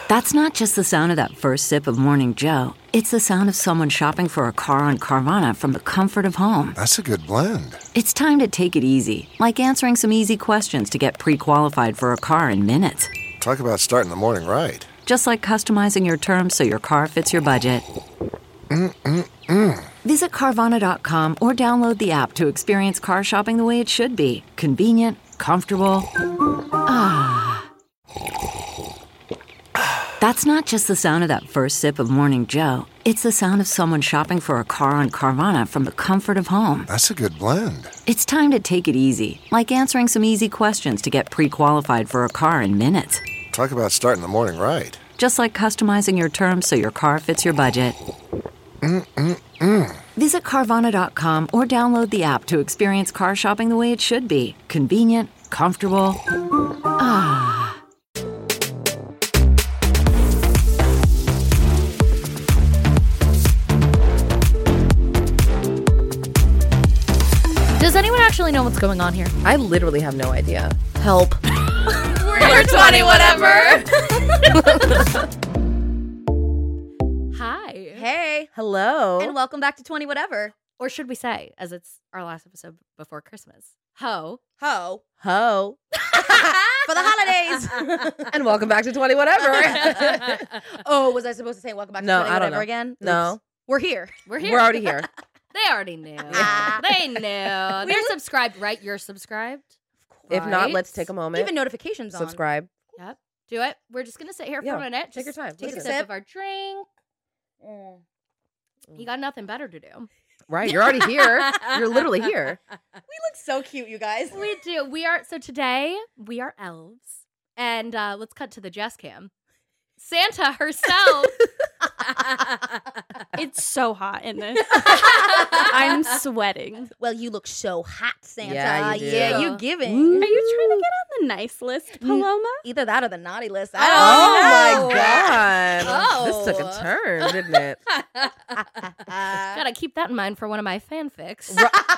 That's not just the sound of that first sip of Morning Joe. It's the sound of someone shopping for a car on Carvana from the comfort of home. That's a good blend. It's time to take it easy, like answering some easy questions to get pre-qualified for a car in minutes. Talk about starting the morning right. Just like customizing your terms so your car fits your budget. Visit Carvana.com or download the app to experience car shopping the way it should be. Convenient, comfortable. That's not just the sound of that first sip of Morning Joe. It's the sound of someone shopping for a car on Carvana from the comfort of home. That's a good blend. It's time to take it easy, like answering some easy questions to get pre-qualified for a car in minutes. Talk about starting the morning right. Just like customizing your terms so your car fits your budget. Visit Carvana.com or download the app to experience car shopping the way it should be. Convenient, comfortable. Does anyone actually know what's going on here? I literally have no idea. Help. We're 20 whatever. Hi. Hey, Hello. and welcome back to 20 Whatever. Or should we say, as it's our last episode before Christmas, ho. Ho. Ho. For the holidays. And welcome back to 20 whatever. Oh, was I supposed to say welcome back to No, 20 I don't Whatever know. again? No. Oops. We're here. We're here. We're already here. They already knew. They knew. They're subscribed, right? You're subscribed? If not, Right? let's take a moment. Even notifications on. Subscribe. Yep. Do it. We're just going to sit here for Yeah, a minute. take your Just time. Take a Take a sip sip. of our drink. You got nothing better to do. Right. You're already here. You're literally here. We look so cute, you guys. We do. So today, we are elves. And let's cut to the Jess cam. Santa herself. It's so hot in this. I'm sweating. Well, you look so hot, Santa. Yeah, you do. Yeah, you giving. Are you trying to get on the nice list, Paloma? Either that or the naughty list. Oh I my don't know. God. Oh. This took a turn, didn't it? Gotta keep that in mind for one of my fanfics.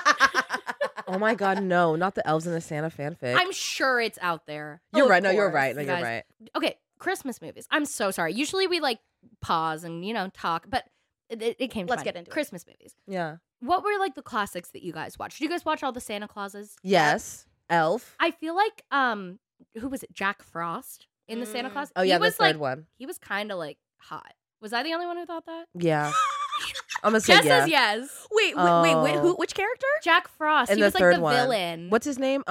Oh my God, no. Not the Elves and the Santa fanfic. I'm sure it's out there. You're of right. No, you're course, right. No, you you're guys. right. Okay, Christmas movies. I'm so sorry. Usually we like pause and, talk, but it came to Let's mind. get into it. Christmas movies. Yeah. What were like the classics that you guys watched? Did you guys watch all the Santa Clauses? Yes. Elf. I feel like who was it? Jack Frost in the Santa Claus. Oh, yeah, he the was third like one. he was kind of like hot. Was I the only one who thought that? Yeah. I'm going to say Jess yeah. says yes. Wait, Oh. which character? Jack Frost. And he the was like third the one. villain. What's his name?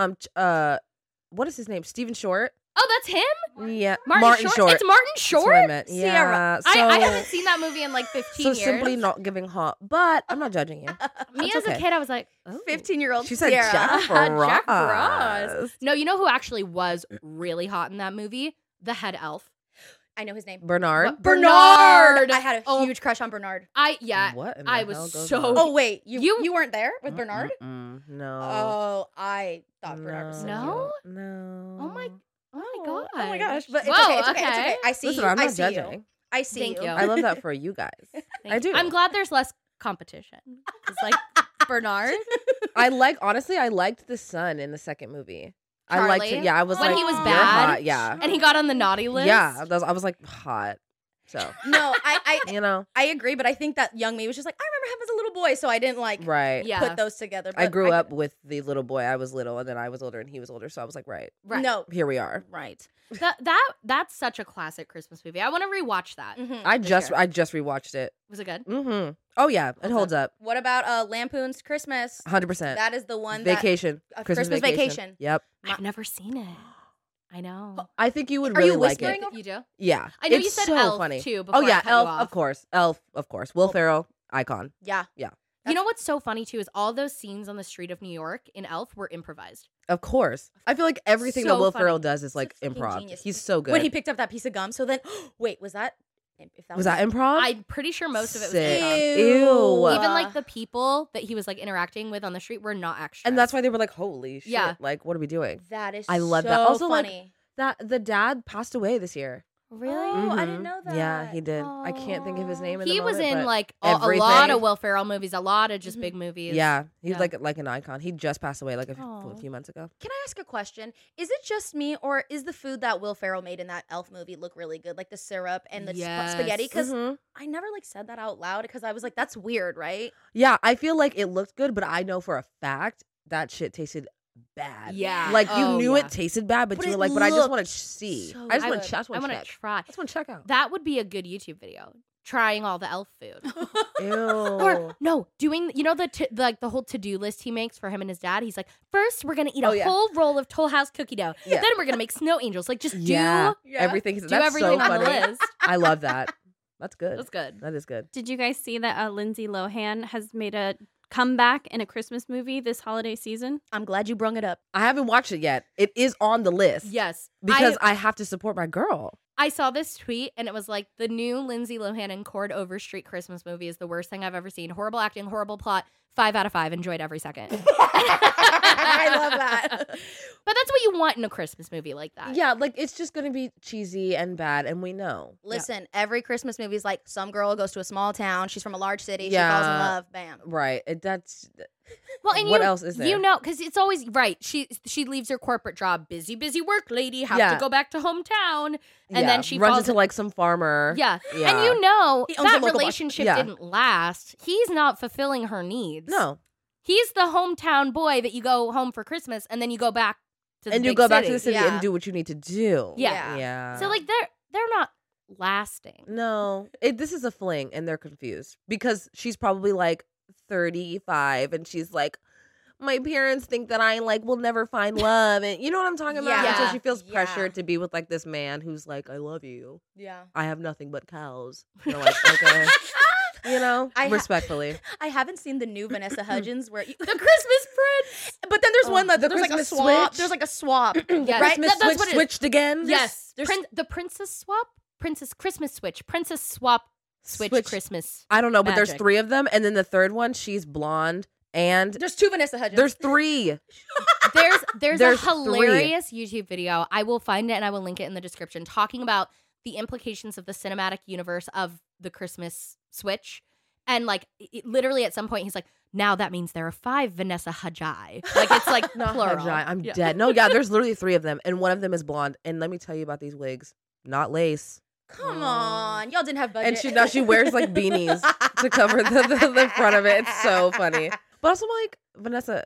What is his name? Stephen Short? Oh, that's him? Yeah. Martin Short. It's Martin That's what I Short? meant. Sierra. Yeah. So, I haven't seen that movie in like 15 so years. simply not giving hot, but I'm not judging you. Me That's as a okay. kid, I was like, oh. 15-year-old She said Sierra. Jack Jack Frost. Frost. No, you know who actually was really hot in that movie? The head elf. I know his name. Bernard. What? Bernard. I had a Oh. huge crush on Bernard. I What in the I hell was goes so on? Oh, wait. You- You weren't there with Bernard? No. Oh, I thought Bernard was so No? cute. No. Oh my Oh god. Oh my gosh. But it's Whoa, okay. It's okay. It's okay. I see Listen, you. I'm I not see you. judging. I see Thank you. I love that for you guys. I do. I'm glad there's less competition. It's like Bernard. I liked the son in the second movie. I liked Charlie? it. Yeah, I was When like, he was you're bad? hot. Yeah. And he got on the naughty list. Yeah. I was like hot. So, No, I you know, I agree, but I think that young me was just like, I remember him as a little boy, so I didn't like right. Yeah. put those together. I but grew up with the little boy. I was little, and then I was older, and he was older. So I was like, right, Right. No, here we are. right. That's such a classic Christmas movie. I want to rewatch that. Mhm. I For just sure. rewatched it. Was it good? Mm-hmm. Oh yeah, it holds up. What about Lampoon's Christmas? 100%. That is the one Vacation. Christmas Vacation. Yep. I've never seen it. I know. I think you would Are you really like whispering it. You do? Yeah. I know it's you said so Elf, funny. too, Oh before I yeah, cut you Elf, off. of course. Elf, of course. Will Ferrell, icon. Yeah. You know what's so funny too is all those scenes on the street of New York in Elf were improvised. Of course. I feel like everything So that Will funny. Ferrell does is like Such a fucking improv. genius. He's so good. When he picked up that piece of gum, so then wait, was that? If was that improv? I'm pretty sure most of it was Sick. improv. Ew. Even like the people that he was like interacting with on the street were not extras. And that's why they were like, holy shit. Yeah. Like, what are we doing? That is I love so that. Also, like, funny. That the dad passed away this year. Really? Oh, I Mhm. didn't know that. Yeah, he did. I can't think of his name. In He the was moment, in but like a lot everything. of Will Ferrell movies, a lot of just big movies. Yeah, he's Yeah. like an icon. He just passed away like a Aw. few months ago. Can I ask a question? Is it just me, or is the food that Will Ferrell made in that Elf movie look really good, like the syrup and the Yes. spaghetti? Because Mhm. I never like said that out loud because I was like, that's weird, right? Yeah, I feel like it looked good, but I know for a fact that shit tasted bad. Yeah. Like you Oh, knew yeah. it tasted bad, but But you it were like, but I just want looked to see. so I just good. want to I check. want to try. I just want to check out. That would be a good YouTube video. Trying all the elf food. Ew. Or no, doing the whole to-do list he makes for him and his dad. He's like, first we're gonna eat Oh, a yeah. whole roll of Toll House cookie dough. Yeah. Then we're gonna make snow angels. Like just Yeah, do everything. do That's everything so on funny. the list. I love that. That's good. That's good. That is good. Did you guys see that Lindsay Lohan has made a comeback in a Christmas movie this holiday season? I'm glad you brung it up. I haven't watched it yet. It is on the list. Yes. Because I have to support my girl. I saw this tweet and it was like the new Lindsay Lohan and Cord Overstreet Christmas movie is the worst thing I've ever seen. Horrible acting, horrible plot. 5 out of 5. Enjoyed every second. I love that. But that's what you want in a Christmas movie like that. Yeah, like it's just gonna be cheesy and bad, and we know. Listen, every Christmas movie is like some girl goes to a small town. She's from a large city. She Yeah. falls in love. Bam. Right. That's Well, and what you, else is there? You know, because it's always right. She leaves her corporate job, busy work lady, have Yeah. to go back to hometown, and yeah, then she runs falls into like some farmer. yeah. Yeah. And you know He owns a that local bus- relationship Yeah. didn't last. He's not fulfilling her needs. No. He's the hometown boy that you go home for Christmas and then you go back to the And you big go back to city. the city Yeah. and do what you need to do. Yeah. Yeah. So like they're not lasting. no, this is a fling, and they're confused because she's probably like 35, and she's like, my parents think that I like will never find love, and you know what I'm talking about. And so Yeah. she feels Yeah. pressured to be with like this man who's like, I love you. Yeah. I have nothing but cows. You're like, okay, you know, I ha- respectfully. I haven't seen the new Vanessa Hudgens where The Christmas Prince. but then there's one that the there's like a Christmas swap. switch. There's like a swap. Yes. Right? Christmas That's switch what it is. switched again. Yes. there's- The Princess Swap? Princess Christmas Switch. Princess Swap Switch Christmas. I don't know, but there's Magic. 3 of them, and then the third one, she's blonde, and There's two Vanessa Hudgens. there's 3. There's There's a hilarious YouTube video. I will find it and I will link it in the description talking about the implications of the cinematic universe of the Christmas Switch. And like literally at some point he's like, now that means there are 5 Vanessa Hudgens. Like it's like Not plural. Hajai. I'm Yeah. dead. No, yeah, there's literally 3 of them, and one of them is blonde. And let me tell you about these wigs. Not lace. Come on, y'all didn't have budget. And she wears like beanies to cover the front of it. It's so funny. But also, I'm like, Vanessa,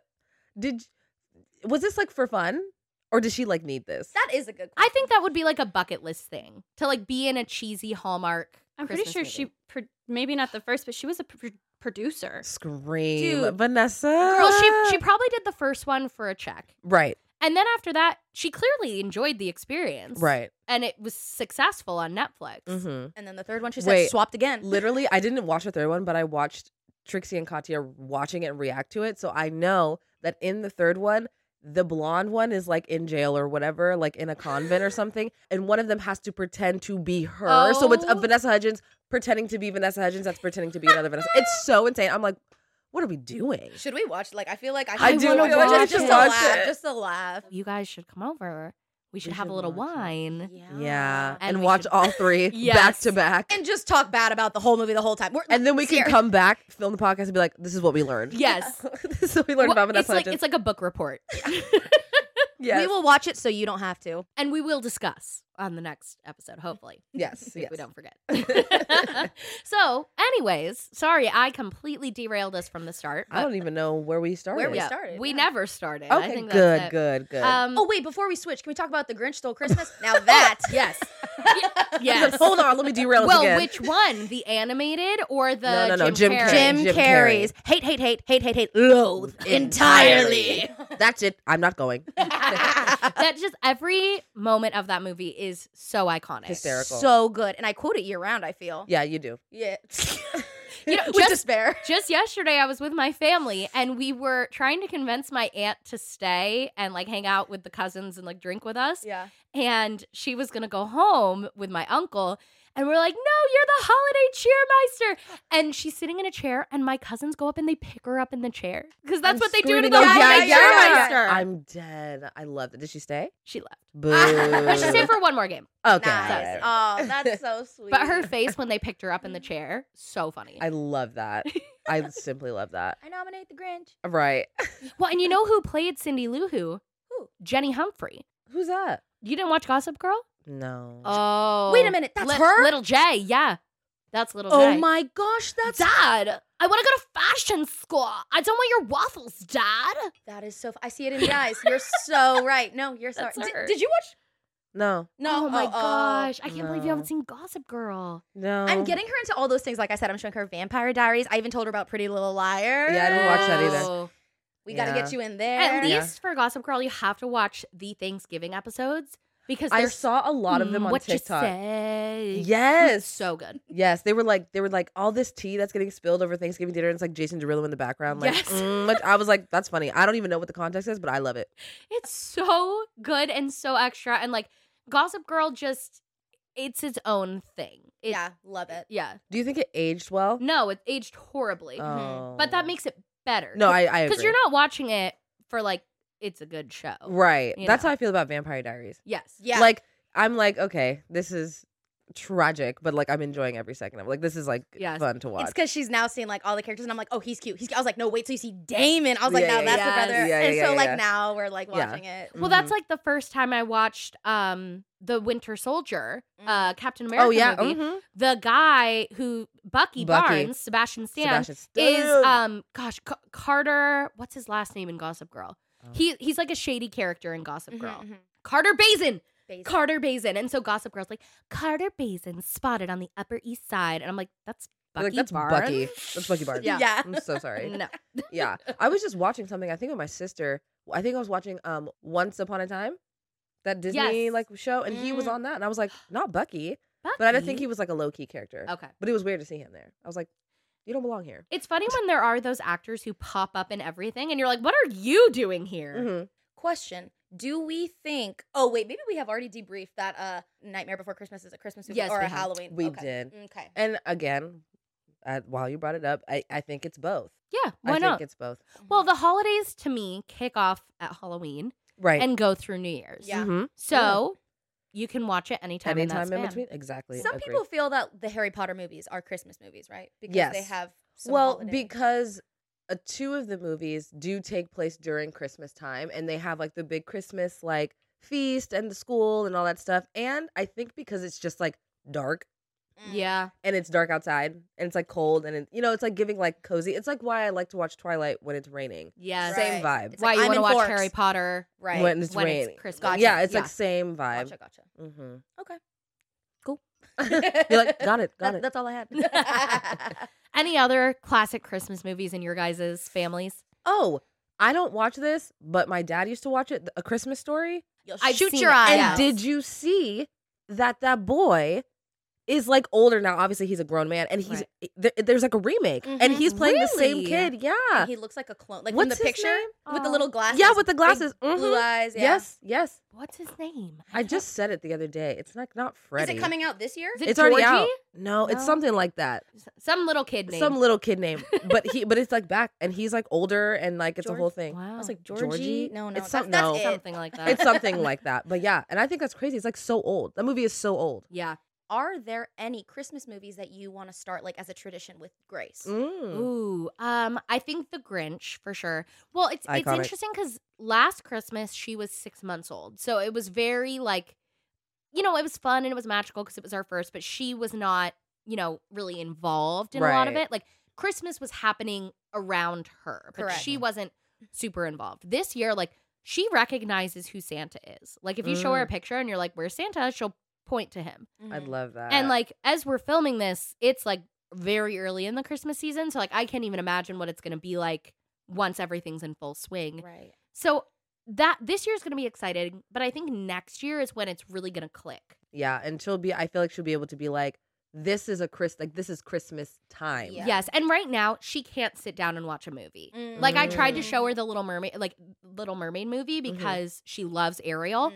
was this like for fun, or does she like need this? That is a good. I think that would be like a bucket list thing to like be in a cheesy Hallmark. I'm pretty Christmas sure movie. maybe not the first, but she was a producer. Scream, Dude. Vanessa. Well, she probably did the first one for a check. right, And then after that, she clearly enjoyed the experience. right. And it was successful on Netflix. Mm-hmm. And then the third one, she Wait. said swapped again. Literally, I didn't watch the third one, but I watched Trixie and Katya watching it and react to it. So I know that in the third one, the blonde one is like in jail or whatever, like in a convent or something. And one of them has to pretend to be her. So it's a Oh. Vanessa Hudgens pretending to be Vanessa Hudgens that's pretending to be another Vanessa. It's so insane. I'm like, what are we doing? Should we watch? Like, I feel like I do wanna feel like we watch should it. just a watch laugh, it. just a laugh. You guys should come over. We should We have should a little watch it. wine. Yeah. And And we watch should- all 3 Yes. back to back. And just talk bad about the whole movie the whole time. And then we can Sierra- come back, film the podcast, and be like, this is what we learned. Yes. This is what we learned about Well, Vanessa Hudgens. it's like a book report. Yes. We will watch it so you don't have to. And we will discuss on the next episode, hopefully. Yes. If yes. we don't forget. So, anyways, sorry, I completely derailed us from the start. I don't even know where we started. Where we yeah, started, We yeah. never started. I Okay, think good, that's it. good, good. Oh wait, before we switch, can we talk about The Grinch Stole Christmas? Now that Yes. Yes. Hold on, let me derail us Well, again. which one? The animated or the No, Jim Carrey. Jim Jim Carrey's hate, loathe entirely. That's it. I'm not going. That just every moment of that movie is so iconic. Hysterical. So good, and I quote it year round. I feel. Yeah, you do. Yeah. You know, With just- despair. Just yesterday, I was with my family and we were trying to convince my aunt to stay and like hang out with the cousins and like drink with us. Yeah. And she was going to go home with my uncle. And we're like, no, you're the holiday cheermeister. And she's sitting in a chair, and my cousins go up and they pick her up in the chair. Because that's what they do to the holiday cheermeister. I'm dead. I love it. Did she stay? She left. Boo. But she stayed for one more game. Okay. Nice. Oh, that's so sweet. But her face when they picked her up in the chair, so funny. I love that. I simply love that. I nominate the Grinch. Right. Well, and you know who played Cindy Lou Who? Who? Jenny Humphrey. Who's that? You didn't watch Gossip Girl? No. Oh. Wait a minute, that's her? Little J, yeah. That's Little J. Oh my gosh, that's Dad, I want to go to fashion school. I don't want your waffles, Dad. that is so. I see it in the eyes. You're so right. No, you're sorry. That's her. Did you watch? No. No. Oh my gosh. I can't believe you no. haven't seen Gossip Girl. No. I'm getting her into all those things. Like I said, I'm showing her Vampire Diaries. I even told her about Pretty Little Liars. Yeah, I didn't watch that either. Oh. We got to Yeah. get you in there. At Yeah. least for Gossip Girl, you have to watch the Thanksgiving episodes because I there's saw a lot of them on what TikTok. You say. Yes. So good. Yes, they were like all this tea that's getting spilled over Thanksgiving dinner, and it's like Jason Derulo in the background. Like, Yes. I was like, that's funny. I don't even know what the context is, but I love it. It's so good and so extra. And like Gossip Girl just it's its own thing. yeah, love it. Yeah. Do you think it aged well? No, it aged horribly. Oh. But that makes it better. No, I agree. Because you're not watching it for like it's a good show. right. you That's know. how I feel about Vampire Diaries. Yes. Yeah. Like I'm like, okay, this is tragic, but like I'm enjoying every second of it. Like this is like Yes. fun to watch. It's because she's now seeing like all the characters, and I'm like, oh, he's cute. I was like, no, wait till you see Damon. I was like, Yeah, now yeah, that's yeah. the brother. Yeah, and yeah, so yeah, like yeah. now we're like Yeah. watching it. Well, that's like the first time I watched the Winter Soldier, Captain America Oh yeah. movie. mhm. The guy who Bucky Barnes, Sebastian Stan, Sebastian is Stan. Carter. What's his last name in Gossip Girl? Oh. He's like a shady character in Gossip Girl. Mhm. Carter Bazin. Basic. Carter Bazin. And so Gossip Girl's like, Carter Bazin spotted on the Upper East Side. And I'm like, that's You're Bucky like, that's Barnes. Bucky. That's Bucky Barnes. Yeah. Yeah. I'm so sorry. No. Yeah. I was just watching something, I think with my sister. I think I was watching Once Upon a Time, that Disney Yes. like show, and he was Mm. on that, and I was like, not Bucky, Bucky. but I didn't think he was like a low key character. Okay. But it was weird to see him there. I was like, you don't belong here. It's funny when there are those actors who pop up in everything and you're like, what are you doing here? Mhm. Question: do we think? Oh wait, maybe we have already debriefed that Nightmare Before Christmas is a Christmas movie Yes, or we a have. Halloween. We Okay. did. Okay. And again, while you brought it up, I think it's both. Yeah, I why not? think it's both. Well, the holidays to me kick off at Halloween Right. and go through New Year's. Yeah. Mhm. So you can watch it anytime, Anytime in that in span. between. Exactly. Some Agreed. people feel that the Harry Potter movies are Christmas movies, right? Because Yes. they have some Well, holiday. because two of the movies do take place during Christmas time, and they have like the big Christmas like feast and the school and all that stuff. And I think because it's just like dark Yeah. and it's dark outside and it's like cold and it's like giving like cozy. It's like why I like to watch Twilight when it's raining. Yes. Same Right. vibe. It's Why like, you I'm want to in watch Forks. Harry Potter right. When it's when raining. it's Christmas. Gotcha. Yeah, it's Yeah. like same vibe. Gotcha. Mm-hmm. Okay. You're like, got it. That's all I had. Any other classic Christmas movies in your guys' families? Oh, I don't watch this, but my dad used to watch it. A Christmas Story. You'll I've shoot seen your it. eye And out. did you see that boy is like older now? Obviously, he's a grown man, and he's there's like a remake, and Mhm. he's playing the same Really? kid. Yeah, And he looks like a clone, like What's from the his picture name? with the little glasses. yeah, with the big glasses. blue Mhm. eyes. Yeah. Yes, yes. What's his name? I just said it the other day. It's like not Is Freddie. it coming out this year? Is it It's already Georgie? out. No, it's No. something like that. Some little kid name. Some little kid name, but it's like back, and he's like older, and like it's a George- whole thing. Wow. I was like Georgie? Georgie. No, It's that's, some- that's no. it. Something like that. It's something like that. But yeah, and I think that's crazy. It's like so old. That movie is so old. Yeah. Are there any Christmas movies that you want to start like as a tradition with Grace? Mm. Ooh, I think The Grinch for sure. Well, it's Iconic. interesting because last Christmas she was 6 months old, so it was very like, it was fun and it was magical because it was our first, but she was not, really involved in a lot of Right. it. Like Christmas was happening around her, but Correct. she wasn't super involved. This year, like she recognizes who Santa is. Like if you show her a picture and you're like, "Where's Santa?" she'll point to him. I'd love that. And like as we're filming this, it's like very early in the Christmas season, so like I can't even imagine what it's going to be like once everything's in full swing. Right. So that this year's going to be exciting, but I think next year is when it's really going to click. yeah, and I feel like she'll be able to be like, this is Christmas time. Yeah. Yes, and right now she can't sit down and watch a movie. Mm. Like I tried to show her the Little Mermaid movie because she loves Ariel. Mm.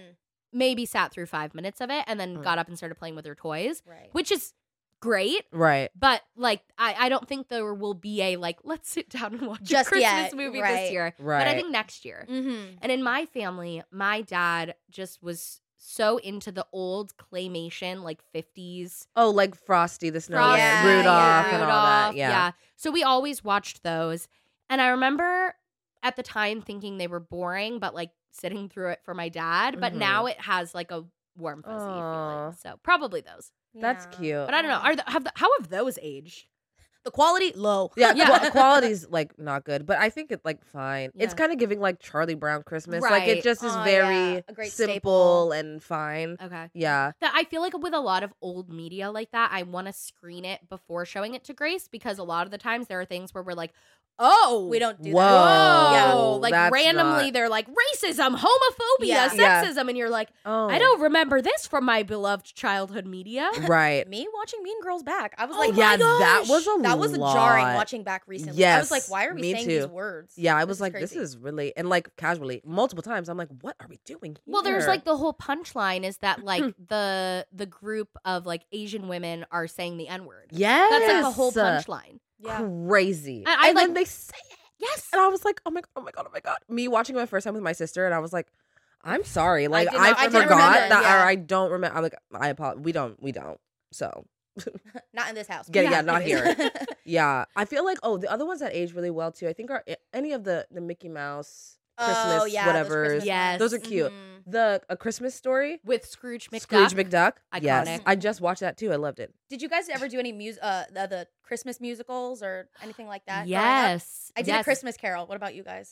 maybe sat through 5 minutes of it and then got up and started playing with her toys, Right. which is great. Right. But like, I don't think there will be a like, let's sit down and watch Just a Christmas yet, movie right. this year. Right. But I think next year. Mm-hmm. And in my family, my dad just was so into the old claymation, like 50s. Oh, like Frosty the Snowman, Frosty, Yeah, Rudolph, yeah. and all that. Yeah. So we always watched those. And I remember at the time thinking they were boring, but like sitting through it for my dad. But Mhm. now it has like a warm, fuzzy Aw. feeling. So probably those. That's cute. But I don't know. How have those aged? The quality low. Yeah, Yeah. quality's like not good, but I think it's like fine. It's Yeah. kind of giving like Charlie Brown Christmas. Like Right. it just is Oh, very yeah. A great simple staple. and fine. Okay. Yeah. That I feel like with a lot of old media like that, I want to screen it before showing it to Grace because a lot of the times there are things where we're like, oh, We don't do Whoa. that. yeah, Yeah. like that's randomly not- they're like racism, homophobia, Yeah. Yeah. sexism, and you're like, Oh. I don't remember this from my beloved childhood media. Right. Me watching Mean Girls back. I was Oh like, my Yeah, that gosh. was a that was lot. jarring watching back recently. I was like, Yes, why are we me saying too. these words? Yeah, I This was is like, this crazy. is really, and like casually, multiple times, I'm like, what are we doing here? Well, there's like the whole punchline is that like the group of like Asian women are saying the N-word. yes, That's like the whole punchline. Yeah. crazy. And I, And like- then they say it. Yes. And I was like, oh my god, oh my god, oh my god. Me watching it my first time with my sister, and I was like, I'm sorry, like did I, not- I didn't forgot remember, that, yeah. or I don't remember. I'm like, I apologize. We don't. So Not in this house. Yeah, not Anyways. here. yeah, I feel like the other ones that age really well too. I think are any of the Mickey Mouse Christmas Oh, yeah, those whatever. Christmas Yes. ones. Those are cute. Mhm. The A Christmas Story. With Scrooge McDuck. Scrooge McDuck. Yes, Iconic. I just watched that too. I loved it. Did you guys ever do any the Christmas musicals or anything like that? growing up? Yes. I did Yes. a Christmas Carol. What about you guys?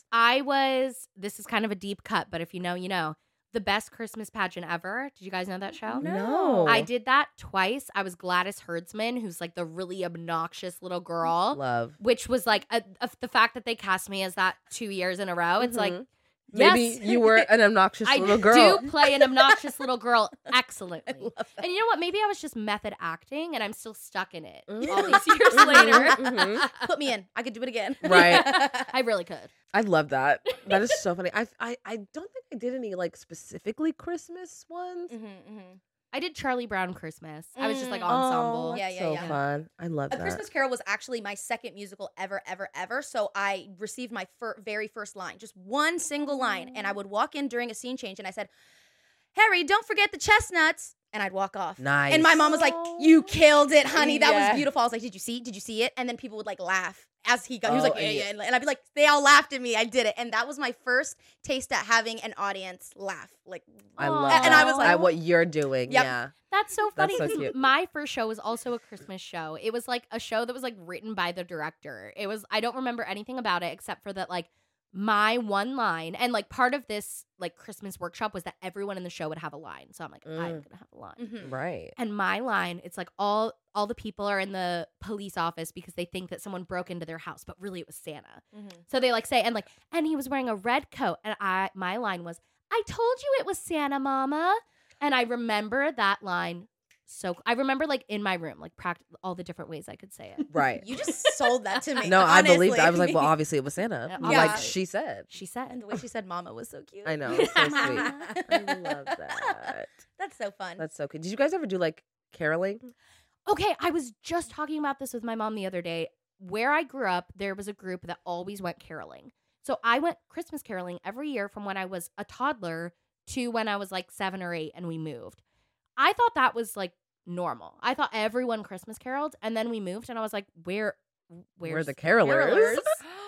This is kind of a deep cut, but if you know, you know. The best Christmas pageant ever. Did you guys know that show? No. I did that twice. I was Gladys Herdsman, who's like the really obnoxious little girl, Love. which was like the fact that they cast me as that 2 years in a row. It's like, Mhm. Maybe yes. you were an obnoxious I little girl. do play an obnoxious little girl excellently. love that. And you know what? Maybe I was just method acting and I'm still stuck in it Mhm. all these years later. Mhm. Put me in. I could do it again. Right. I really could. I love that. That is so funny. I don't think I did any like specifically Christmas ones. I did Charlie Brown Christmas. I was just like Mm. ensemble. Oh, Yeah, that's yeah, so yeah. fun. I love A that. Christmas Carol was actually my second musical ever. So I received my very first line, just one single line. And I would walk in during a scene change and I said, Harry, don't forget the chestnuts. And I'd walk off. Nice. And my mom was like, you killed it, honey. That Yeah. was beautiful. I was like, did you see it? And then people would like laugh as he got. He was Oh, like, yeah, and yeah. And I'd be like, they all laughed at me. I did it. And that was my first taste at having an audience laugh. Like, I Aw. love And I was like- at what you're doing. Yep. Yeah. That's so funny. That's so 'Cause cute. My first show was also a Christmas show. It was like a show that was like written by the director. I don't remember anything about it except for that like my one line. And like part of this like Christmas workshop was that everyone in the show would have a line. So I'm like, I'm gonna have a line. mhm. Right. And my line, it's like all the people are in the police office because they think that someone broke into their house, but really it was Santa. Mhm. So they like say, and he was wearing a red coat. And my line was, I told you it was Santa, Mama. And I remember that line. So I remember like in my room, like all the different ways I could say it. Right. You just sold that to me. No, I believed it. I was honestly. like, well, obviously it was Santa. Yeah. Like she said. She And said, the way she said mama was so cute. I know. It's so sweet. I love that. That's so fun. That's so cute. Did you guys ever do like caroling? okay, I was just talking about this with my mom the other day. Where I grew up, there was a group that always went caroling. So I went Christmas caroling every year from when I was a toddler to when I was like 7 or 8 and we moved. I thought that was like normal. I thought everyone Christmas caroled and then we moved and I was like, where's the carolers?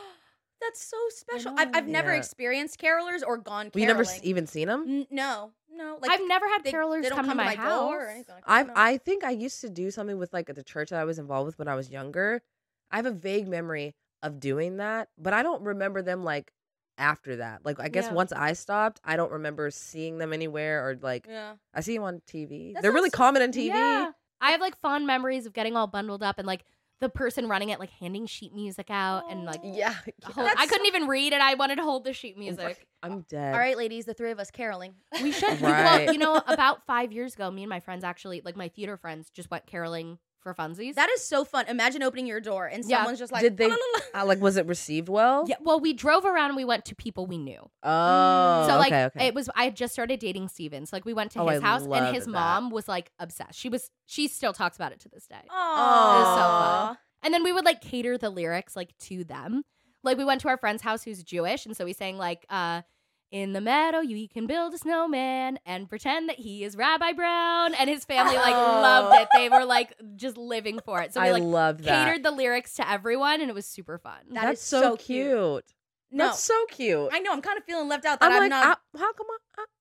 That's so special. know. I've never Yeah. experienced carolers or gone caroling. You never even seen them? No. Like I've never had they, carolers they don't come to my house. door or anything like that. No. I think I used to do something with like at the church that I was involved with when I was younger. I have a vague memory of doing that, but I don't remember them like after that. Like I guess Yeah. once I stopped, I don't remember seeing them anywhere or like Yeah. I see them on TV. That They're really sounds- common on TV. Yeah. I have like fond memories of getting all bundled up and like the person running it like handing sheet music out and like Yeah. I couldn't even read it. I wanted to hold the sheet music. I'm dead. All right, ladies, the three of us caroling. We should. Right. Well, you know, about 5 years ago, me and my friends actually, like my theater friends, just went caroling for funsies. That is so fun. Imagine opening your door and Yeah. someone's just like, Did they "La, la, la." like? Was it received well? yeah, well, we drove around and we went to people we knew. Oh, So like okay. it was I had just started dating Steven. So like we went to Oh, his I house love and his that. mom was like obsessed. She still talks about it to this day. Aw. It was so fun. And then we would like cater the lyrics like to them. Like we went to our friend's house who's Jewish, and so we sang like in the meadow you can build a snowman and pretend that he is Rabbi Brown, and his family like loved it. They were like just living for it. So we I like love that. catered the lyrics to everyone, and it was super fun. That's is so so cute. No. That's so cute. I know. I'm kind of feeling left out that I'm I'm like, not. how come?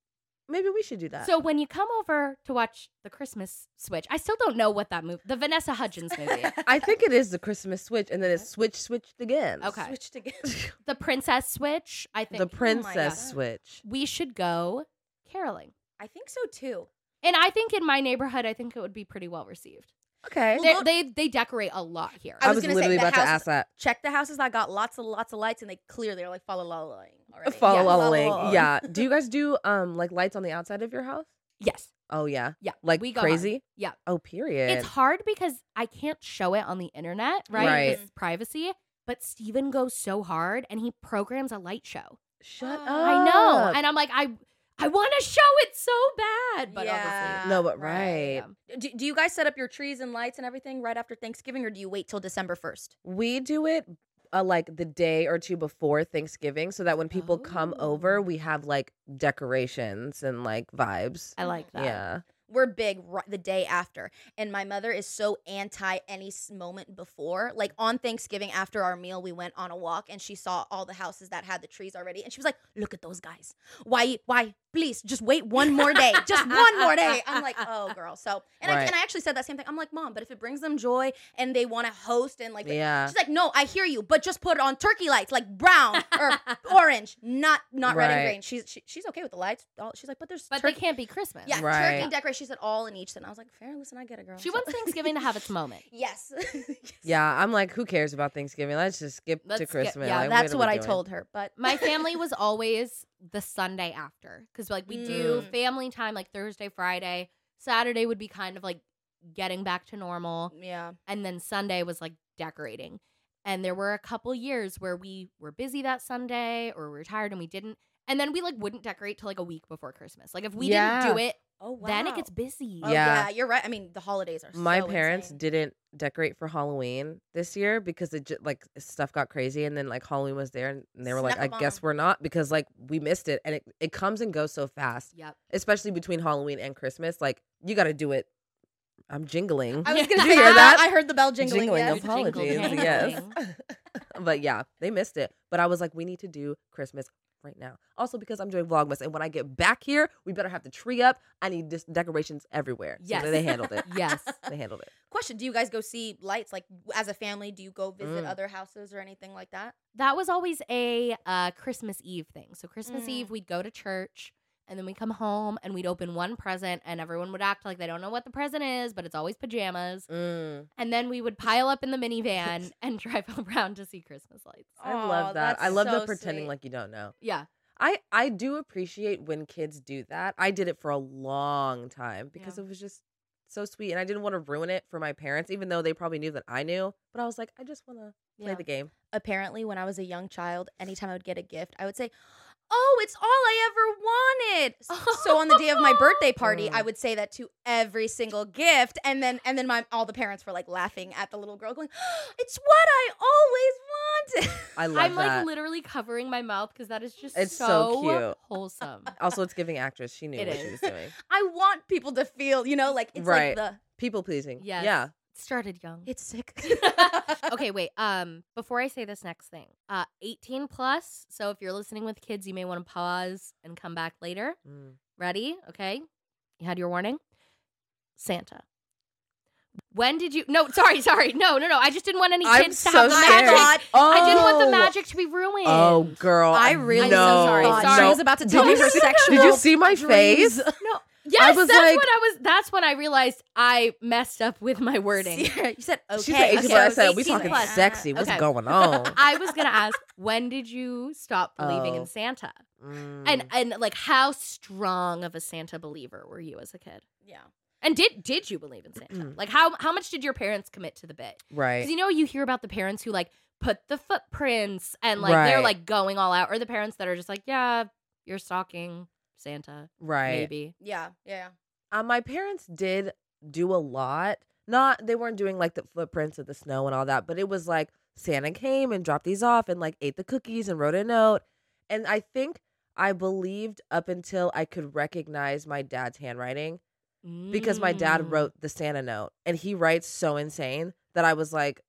Maybe we should do that. So when you come over to watch the Christmas Switch, I still don't know what that movie, the Vanessa Hudgens movie, I think it is the Christmas Switch, and then it's switched again. Okay. Switched again. the Princess Switch. I think The God. Princess Switch. we should go caroling. I think so too. And I think in my neighborhood, I think it would be pretty well received. Okay. Well, They decorate a lot here. I I was was gonna say, literally the about to house- ask that. Check the houses that got lots of lights, and they clearly are like fa la la la already. Follow Yeah, along. la. Yeah. Do you guys do like lights on the outside of your house? Yes. Oh yeah. Yeah. Like we go crazy? hard. Yeah. Oh, period. It's hard because I can't show it on the internet, right? Right. It's privacy. But Steven goes so hard and he programs a light show. Shut up. I know. And I'm like, I want to show it so bad. But Yeah. obviously. No, but right. Do you guys set up your trees and lights and everything right after Thanksgiving, or do you wait till December 1st? We do it like the day or two before Thanksgiving, so that when people come over, we have like decorations and like vibes. I like that. Yeah. We're big the day after, and my mother is so anti any moment before. Like on Thanksgiving after our meal, we went on a walk and she saw all the houses that had the trees already, and she was like, "Look at those guys! Why? Please, just wait one more day, just one more day." I'm like, "Oh, girl." So, and Right. I actually said that same thing. I'm like, "Mom, but if it brings them joy and they want to host and like, Yeah. she's like, "No, I hear you, but just put it on turkey lights, like brown or orange, not red and Right. green." She's okay with the lights. She's like, "But there's But turkey." they can't be Christmas. Yeah, Right. turkey decoration. She said all in each. And I was like, fair. Listen, I get it, girl. She So- wants Thanksgiving to have its moment. Yes. Yeah, I'm like, who cares about Thanksgiving? Let's just skip Let's to skip- Christmas. yeah, Like, That's are what we I doing? told her. But My family was always the Sunday after because like we do family time like Thursday, Friday. Saturday would be kind of like getting back to normal. yeah. And then Sunday was like decorating. And there were a couple years where we were busy that Sunday or we were tired and we didn't. And then we like wouldn't decorate till like a week before Christmas. Like if we Yeah. didn't do it, Oh, wow. then it gets busy. Oh, Yeah. yeah. You're right. I mean, the holidays are My so parents insane. didn't decorate for Halloween this year because it just like stuff got crazy, and then like Halloween was there, and they were like, Snuck I a guess bomb. we're not, because like we missed it, and it comes and goes so fast, Yep. especially between Halloween and Christmas. Like you got to do it. I'm jingling. I was Did going to you say hear that? I heard the bell jingling. Jingling, yes. apologies. Jingle Yes. jangling. But yeah, they missed it. But I was like, we need to do Christmas right now. Also because I'm doing Vlogmas, and when I get back here, we better have the tree up. I need decorations everywhere. So Yes. they handled it. Yes. They handled it. Question: do you guys go see lights? Like as a family, do you go visit Mm. other houses or anything like that? That was always a Christmas Eve thing. So Christmas Mm. Eve, we'd go to church and then we'd come home and we'd open one present and everyone would act like they don't know what the present is, but it's always pajamas. Mm. And then we would pile up in the minivan and drive around to see Christmas lights. I Aw, love that. that's I love the so pretending sweet. like you don't know. Yeah. I do appreciate when kids do that. I did it for a long time because Yeah. it was just so sweet, and I didn't want to ruin it for my parents, even though they probably knew that I knew. But I was like, I just want to play Yeah. the game. Apparently, when I was a young child, anytime I would get a gift, I would say, "Oh, it's all I ever wanted." So on the day of my birthday party, I would say that to every single gift, and then all the parents were like laughing at the little girl, going, "It's what I always wanted." I love I'm that. like literally covering my mouth because that is just It's so cute. wholesome. Also, it's giving actress. She knew It what is. she was doing. I want people to feel, like it's Right. like the People pleasing. Yes. Yeah. Started young. it's sick. Okay, wait. Before I say this next thing, 18 plus. So if you're listening with kids, you may want to pause and come back later. Mm. Ready? Okay. You had your warning. Santa. When did you? No, sorry. No. I just didn't want any I'm kids to so have scared. magic. Oh. I didn't want the magic to be ruined. Oh, girl. I really I'm so sorry. thought Sorry. she was about to tell me her sexual. Did you see my face? No. Yes, was that's like- what I was. That's when I realized I messed up with my wording. You said okay. She said 18 okay, plus. I said, we 18 talking plus. sexy. What's Okay. going on? I was gonna ask, when did you stop believing Oh. in Santa? Mm. And like, how strong of a Santa believer were you as a kid? Yeah. And did you believe in Santa? Like how much did your parents commit to the bit? Right. Because you hear about the parents who like put the footprints and like they're Right. like going all out, or the parents that are just like, yeah, you're stalking Santa, Right. maybe. Yeah. Yeah. My parents did do a lot. They weren't doing like the footprints of the snow and all that, but it was like Santa came and dropped these off and like ate the cookies and wrote a note. And I think I believed up until I could recognize my dad's handwriting, because my dad wrote the Santa note and he writes so insane that I was like,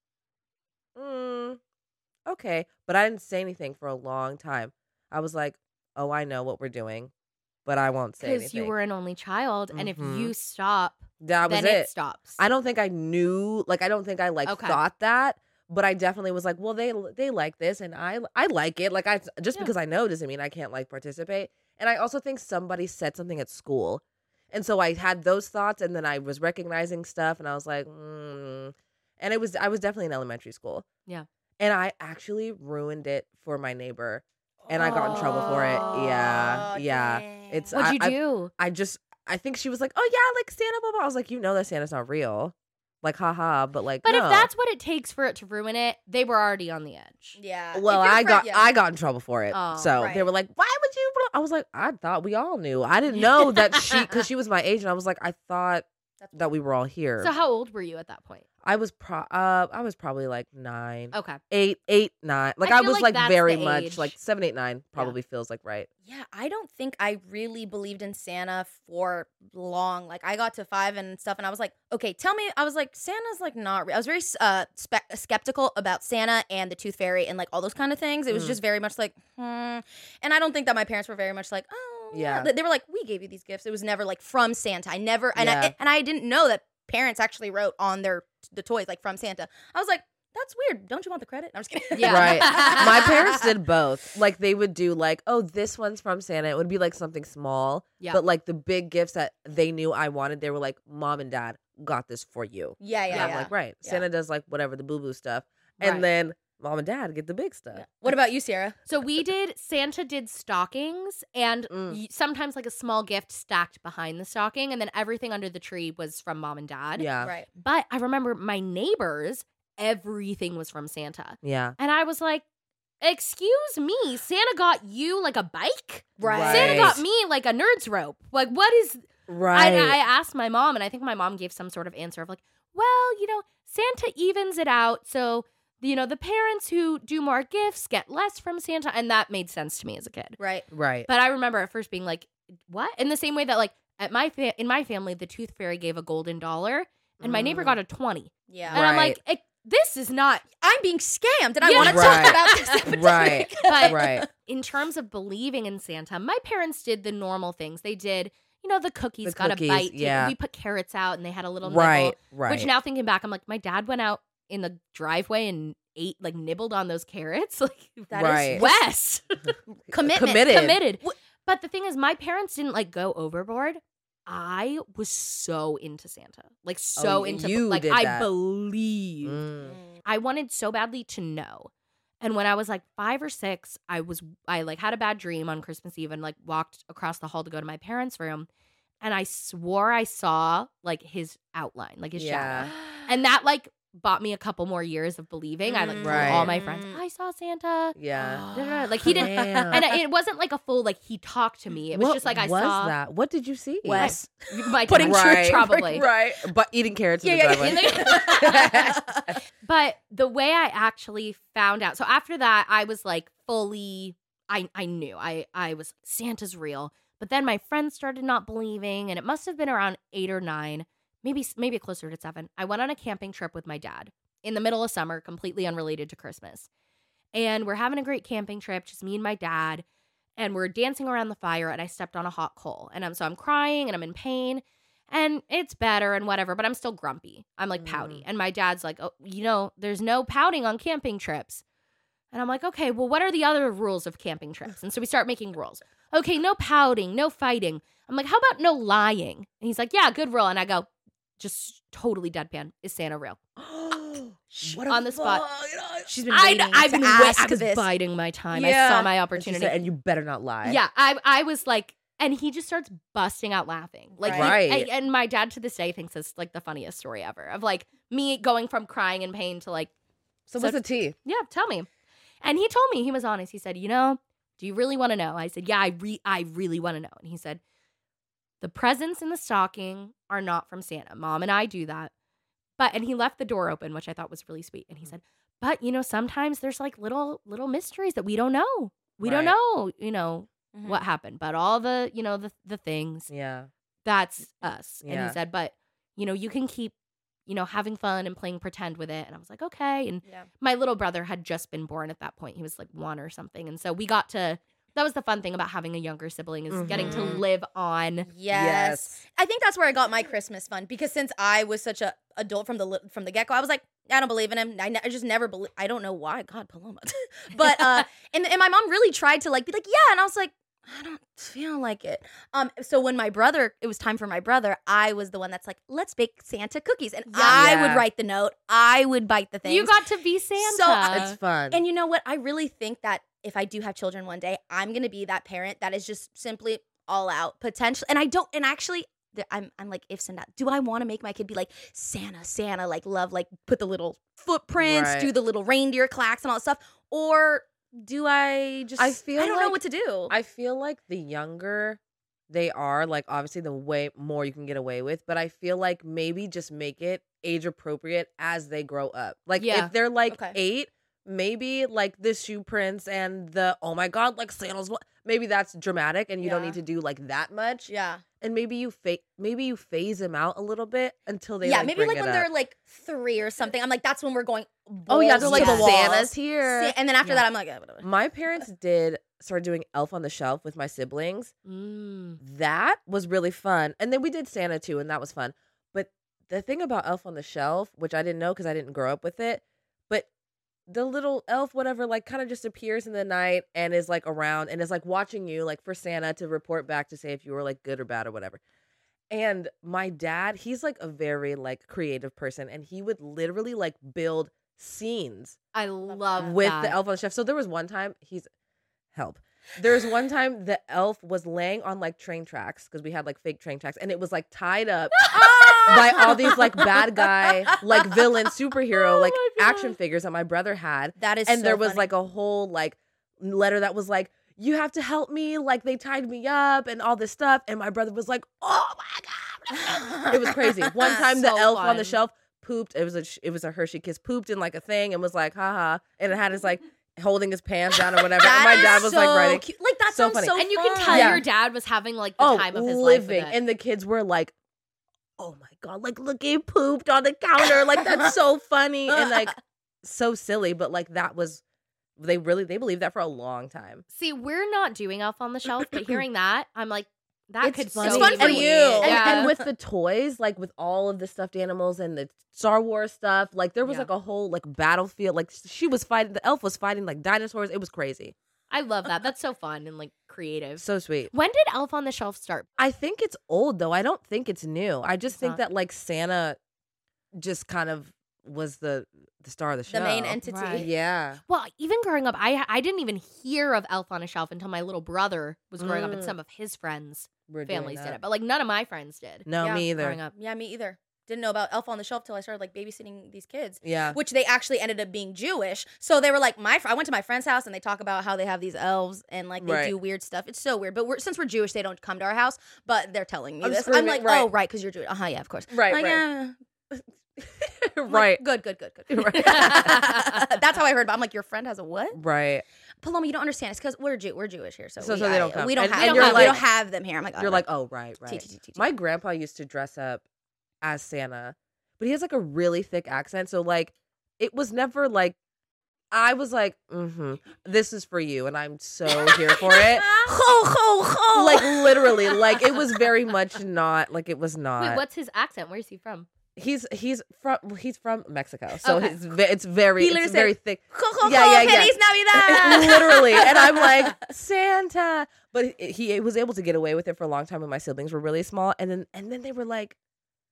okay. But I didn't say anything for a long time. I was like, oh, I know what we're doing, but I won't say anything. Because you were an only child, and if Mhm. you stop, That was then it. it stops. I don't think I knew, like, I don't think I like Okay. thought that, but I definitely was like, well, they like this and I like it. Like, I just Yeah. because I know doesn't mean I can't like participate. And I also think somebody said something at school. And so I had those thoughts, and then I was recognizing stuff, and I was like, and I was definitely in elementary school. Yeah. And I actually ruined it for my neighbor, and I got in trouble for it. Yeah. Oh, Yeah. dang. It's What'd you I- do? I think she was like, oh yeah, like Santa, blah, blah. I was like, that Santa's not real. Like, haha, but like, But no. if that's what it takes for it to ruin it, they were already on the edge. Yeah. Well, If your I friend- I got in trouble for it. Oh, So right. they were like, why would you? I was like, I thought we all knew. I didn't know that because she was my age, and I was like, I thought That's that we were all here. So how old were you at that point? I was probably like 9, Okay. 8, 9. Like I I feel was like like that's very the much age. like 7, 8, 9 probably feels like right. Yeah, I don't think I really believed in Santa for long. Like I got to 5 and stuff, and I was like, okay, tell me. I was like, Santa's like not real. I was very skeptical about Santa and the Tooth Fairy and like all those kind of things. It was just very much like, And I don't think that my parents were very much like, oh, yeah. Yeah. They were like, we gave you these gifts. It was never like from Santa. I never, and Yeah. I didn't know that parents actually wrote on the toys like from Santa. I was like, that's weird. Don't you want the credit? I'm just kidding. Yeah. Right. My parents did both. Like they would do like, oh, this one's from Santa. It would be like something small. Yeah. But like the big gifts that they knew I wanted, they were like, Mom and Dad got this for you. Yeah. And I'm like, right. Yeah. Santa does like whatever the boo-boo stuff. Right. And then Mom and Dad get the big stuff. Yeah. What about you, Sierra? So Santa did stockings, and sometimes like a small gift stacked behind the stocking, and then everything under the tree was from Mom and Dad. Yeah. Right. But I remember my neighbors, everything was from Santa. Yeah. And I was like, excuse me, Santa got you like a bike? Right. Santa got me like a nerd's rope. Like, what is... Right. I asked my mom, and I think my mom gave some sort of answer of like, well, Santa evens it out, so... the parents who do more gifts get less from Santa. And that made sense to me as a kid. Right. Right. But I remember at first being like, what? In the same way that like in my family, the Tooth Fairy gave a golden $1 and my neighbor got a 20. Yeah. And I'm Right. like, this is not. I'm being scammed, and I Yeah. want to Right. talk about this epidemic. Right. But Right. in terms of believing in Santa, my parents did the normal things. They did, the cookies The got cookies, a bite. yeah. We put carrots out and they had a little Right. nibble. Right. Which now thinking back, I'm like, my dad went out in the driveway and nibbled on those carrots. Like, That Right. is Wes. commitment. Committed. But the thing is, my parents didn't like go overboard. I was so into Santa. Like so into you like did I that. believed. Mm. I wanted so badly to know. And when I was like 5 or 6, I like had a bad dream on Christmas Eve and like walked across the hall to go to my parents' room. And I swore I saw like his outline, like his Yeah. shadow. And that like bought me a couple more years of believing. I like told Right. all my friends, I saw Santa. Yeah. Da-da-da. Like he didn't, Damn. and it wasn't like a full like he talked to me. It was What just like I was saw that? What did you see? Wes. my Putting church probably. Right. But eating carrots in the Yeah, driveway. But the way I actually found out, so after that, I was like fully, I knew I was Santa's real. But then my friends started not believing, and it must have been around 8 or 9, maybe closer to 7. I went on a camping trip with my dad in the middle of summer, completely unrelated to Christmas. And we're having a great camping trip, just me and my dad, and we're dancing around the fire, and I stepped on a hot coal. And I'm crying, and I'm in pain, and it's better and whatever, but I'm still grumpy. I'm like pouty. And my dad's like, oh, there's no pouting on camping trips. And I'm like, okay, well, what are the other rules of camping trips? And so we start making rules. Okay, no pouting, no fighting. I'm like, how about no lying? And he's like, yeah, good rule. And I go, just totally deadpan. Is Santa real? What On the spot. She's been waiting I've to been ask I was this. biding my time. Yeah. I saw my And she opportunity. said, and you better not lie. Yeah, I was like, And he just starts busting out laughing. Like, Right. and my dad to this day thinks it's like the funniest story ever of like me going from crying in pain to like, So what's the tea? yeah, tell me. And he told me, he was honest. He said, do you really want to know? I said, yeah, I really want to know. And he said, the presents in the stocking are not from Santa. Mom and I do that. And he left the door open, which I thought was really sweet. And he said, but sometimes there's like little mysteries that we don't know. We don't know, what happened. But all the, the things, Yeah. that's us. And Yeah. he said, but, you can keep, having fun and playing pretend with it. And I was like, okay. And my little brother had just been born at that point. He was like 1 or something. And so we got to, that was the fun thing about having a younger sibling is getting to live on. Yes. I think that's where I got my Christmas fun because since I was such a adult from the get-go, I was like, I don't believe in him. I just never believe. I don't know why. God, Paloma. But and my mom really tried to like be like, yeah, and I was like, I don't feel like it. So when it was time for my brother, I was the one that's like, let's bake Santa cookies. And I would write the note. I would bite the things. You got to be Santa. So It's fun. and you know what? I really think that if I do have children one day, I'm going to be that parent that is just simply all out potential. And actually, I'm like ifs and that. Do I want to make my kid be like Santa, like love, like put the little footprints, Right. do the little reindeer clacks and all that stuff? Or do I just, I don't know like- what to do. I feel like the younger they are, like obviously the way more you can get away with, but I feel like maybe just make it age appropriate as they grow up. Like if they're like 8, maybe like the shoe prints and the, oh my God, like Santa's, maybe that's dramatic and you don't need to do like that much. Yeah. And maybe you phase them out a little bit until they maybe bring like it when up. they're like 3 or something. I'm like, that's when we're going. Oh yeah, they're like balls to the Santa's walls. here. And then after that, I'm like, whatever. My parents started doing Elf on the Shelf with my siblings. That was really fun. And then we did Santa too, and that was fun. But the thing about Elf on the Shelf, which I didn't know because I didn't grow up with it, but the little elf, whatever, like kind of just appears in the night and is like around and is like watching you, like for Santa to report back to say if you were like good or bad or whatever. And my dad, he's like a very like creative person, and he would literally like build scenes I love with that. the elf on the shelf. So there was one time there was one time the elf was laying on like train tracks because we had like fake train tracks, and it was like tied up by all these like bad guy, like villain, superhero, like action figures that my brother had. That is And so there was funny. like a whole like letter that was like, you have to help me, like they tied me up and all this stuff. And my brother was like, oh my God. It was crazy. One time the So elf on the fun. shelf pooped. It was a Hershey Kiss, pooped in like a thing and was like, haha. And it had his like holding his pants down or whatever. And That my dad is was so like writing. cute. Like that So sounds funny. so And you can fun. tell Yeah. your dad was having like the time of his life with living. it. And the kids were like, oh my God, like look, he pooped on the counter. Like that's so funny and like so silly. But like that was, they believed that for a long time. See, we're not doing Elf on the Shelf, but hearing that, I'm like, that It's could funny. so It's fun for easily- you. Yeah. And with the toys, like with all of the stuffed animals and the Star Wars stuff, like there was Yeah. like a whole like battlefield. Like the elf was fighting like dinosaurs. It was crazy. I love that. That's so fun and like creative. So sweet. When did Elf on the Shelf start? I think it's old though. I don't think it's new. I just It's think not. that like Santa just kind of was the star of the show. The main entity. Right. Yeah. Well, even growing up, I didn't even hear of Elf on a Shelf until my little brother was growing up and some of his friends' We're doing families did that. it. But like none of my friends did. No, Yeah, me Growing either. up. Yeah, me either. Didn't know about Elf on the Shelf till I started like babysitting these kids. Yeah. Which they actually ended up being Jewish. So they were like, I went to my friend's house and they talk about how they have these elves and like they Right. do weird stuff. It's so weird. But since we're Jewish, they don't come to our house. But they're telling me I'm this. I'm screaming, like, right. oh, right, because you're Jewish. Yeah, of course. Right, Like, right. yeah. I'm Right. like, good. Right. That's how I heard about. I'm like, your friend has a what? Right. Paloma, you don't understand. It's because we're Jewish here, so So we, they don't come. We don't And- have. and we you're don't like- have them here. I'm like, You're like, oh, right. T. My grandpa used to dress up as Santa, but he has like a really thick accent. So like, it was never like, I was like, this is for you, and I'm so here for it. ho ho ho. Like literally, like it was very much not like it was not. Wait, what's his accent? Where's he from? He's from Mexico, so Okay. it's very He literally very said, thick. Ho, ho, Yeah, ho, yeah, yeah. Feliz Navidad. Literally, and I'm like Santa, but he was able to get away with it for a long time when my siblings were really small, and then they were like,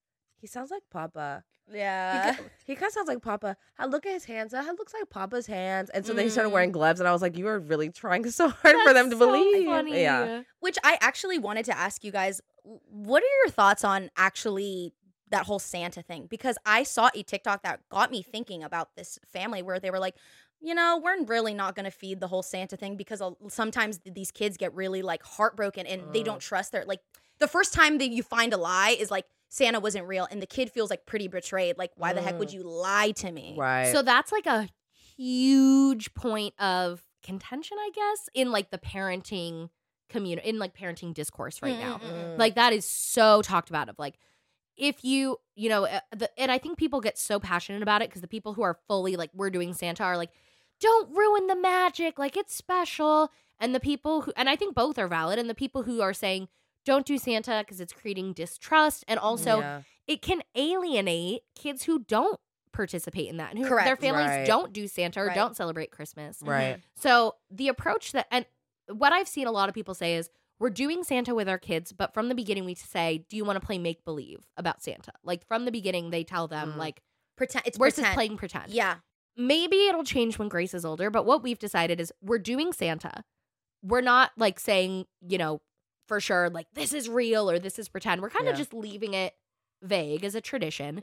he sounds like Papa. Yeah. He kind of sounds like Papa. I look at his hands. That looks like Papa's hands. And so then he started wearing gloves, and I was like, you are really trying so hard for them to so believe. funny. Yeah. Which I actually wanted to ask you guys, what are your thoughts on actually that whole Santa thing? Because I saw a TikTok that got me thinking about this family where they were like, you know, we're really not going to feed the whole Santa thing because sometimes these kids get really like heartbroken and they don't trust their, like, the first time that you find a lie is like Santa wasn't real and the kid feels like pretty betrayed. Like, why the heck would you lie to me? Right. So that's like a huge point of contention, I guess, in like the parenting community, in like parenting discourse right now. Like that is so talked about of like, if you know, and I think people get so passionate about it because the people who are fully like, we're doing Santa are like, don't ruin the magic, like it's special. And the people who, and I think both are valid, and the people who are saying, don't do Santa because it's creating distrust. And also it can alienate kids who don't participate in that. And who, Correct. their families Right. don't do Santa or Right. don't celebrate Christmas. Right. So the approach that, and what I've seen a lot of people say is, we're doing Santa with our kids, but from the beginning we say, do you want to play make-believe about Santa? Like from the beginning they tell them like, Pretend. It's versus pretend. playing pretend. Yeah. Maybe it'll change when Grace is older, but what we've decided is we're doing Santa. We're not like saying, you know, for sure, like this is real or this is pretend. We're kind of just leaving it vague as a tradition.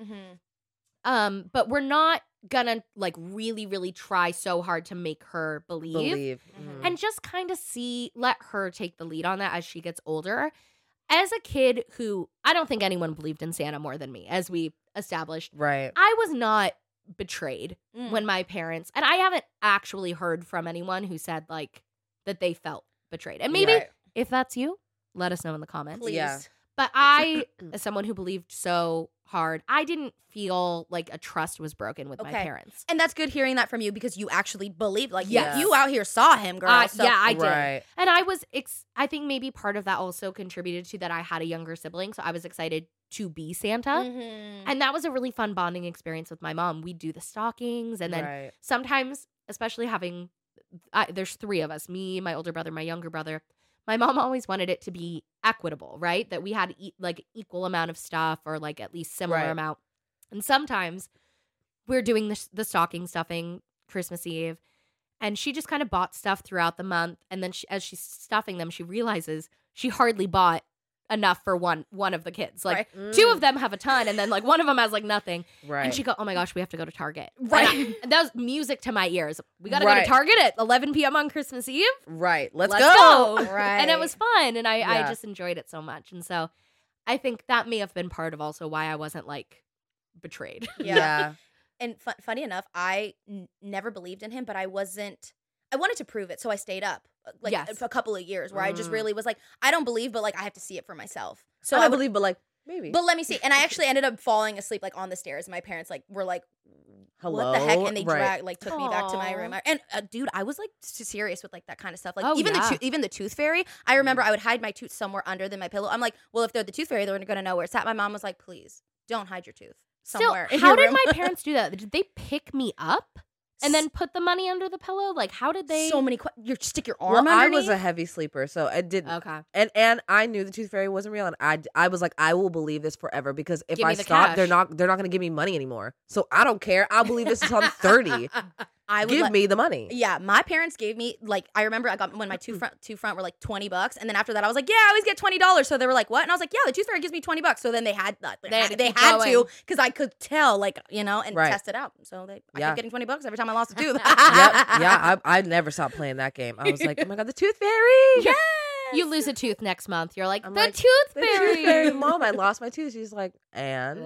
But we're not gonna like really, really try so hard to make her believe. And just kind of let her take the lead on that as she gets older. As a kid who, I don't think anyone believed in Santa more than me, as we established. Right. I was not betrayed when my parents, and I haven't actually heard from anyone who said like that they felt betrayed. And maybe if that's you, let us know in the comments. Please. Yeah. But I, as someone who believed so hard, I didn't feel like a trust was broken with my parents. And that's good hearing that from you because you actually believe, like, Yes. you out here saw him, girl. So. Yeah, I did. Right. And I was, I think maybe part of that also contributed to that I had a younger sibling. So I was excited to be Santa. And that was a really fun bonding experience with my mom. We'd do the stockings. And then sometimes, especially having, there's three of us, me, my older brother, my younger brother. My mom always wanted it to be equitable, right? That we had like equal amount of stuff or like at least similar amount. And sometimes we're doing the stocking stuffing Christmas Eve, and she just kind of bought stuff throughout the month. And then as she's stuffing them, she realizes she hardly bought enough for one of the kids. Like two of them have a ton, and then like one of them has like nothing. Right. And she go, oh my gosh, we have to go to Target. Right. And that was music to my ears. We got to go to Target at 11 p.m. on Christmas Eve. Right. Let's Let's go. Right. And it was fun. And I just enjoyed it so much. And so I think that may have been part of also why I wasn't like betrayed. Yeah. And funny enough, I never believed in him, but I wanted to prove it. So I stayed up like for a couple of years where I just really was like, I don't believe, but like I have to see it for myself. So I believe, but like maybe. But let me see. And I actually ended up falling asleep like on the stairs. My parents like were like, Hello? what the heck? And they Right. took me back to my room. And dude, I was like serious with like that kind of stuff. Like Oh, even yeah. even the tooth fairy. I remember I would hide my tooth somewhere under than my pillow. I'm like, well, if they're the tooth fairy, they're gonna know where it's at. My mom was like, please don't hide your tooth somewhere. Still, in how your did room. my parents do that? Did they pick me up and then put the money under the pillow? Like, how did they? So many. You stick your Well, arm I underneath. was a heavy sleeper, so I didn't. Okay. And I knew the tooth fairy wasn't real, and I was like, I will believe this forever because if Give me I the stop, cash. they're not going to give me money anymore. So I don't care. I'll believe this until I'm 30. I would Give let- me the money. Yeah, my parents gave me like I remember I got when my two front were like $20, and then after that I was like, yeah, I always get $20. So they were like, what? And I was like, yeah, the tooth fairy gives me $20. So then they had They had to they keep had to going. because I could tell like and Right. test it out. So I Yeah. kept getting $20 every time I lost a tooth. Yeah, I never stopped playing that game. I was like, oh my God, the tooth fairy. Yes. You lose a tooth next month. You're like, I'm the like, tooth The fairy. tooth fairy. Mom, I lost my tooth. She's like, and?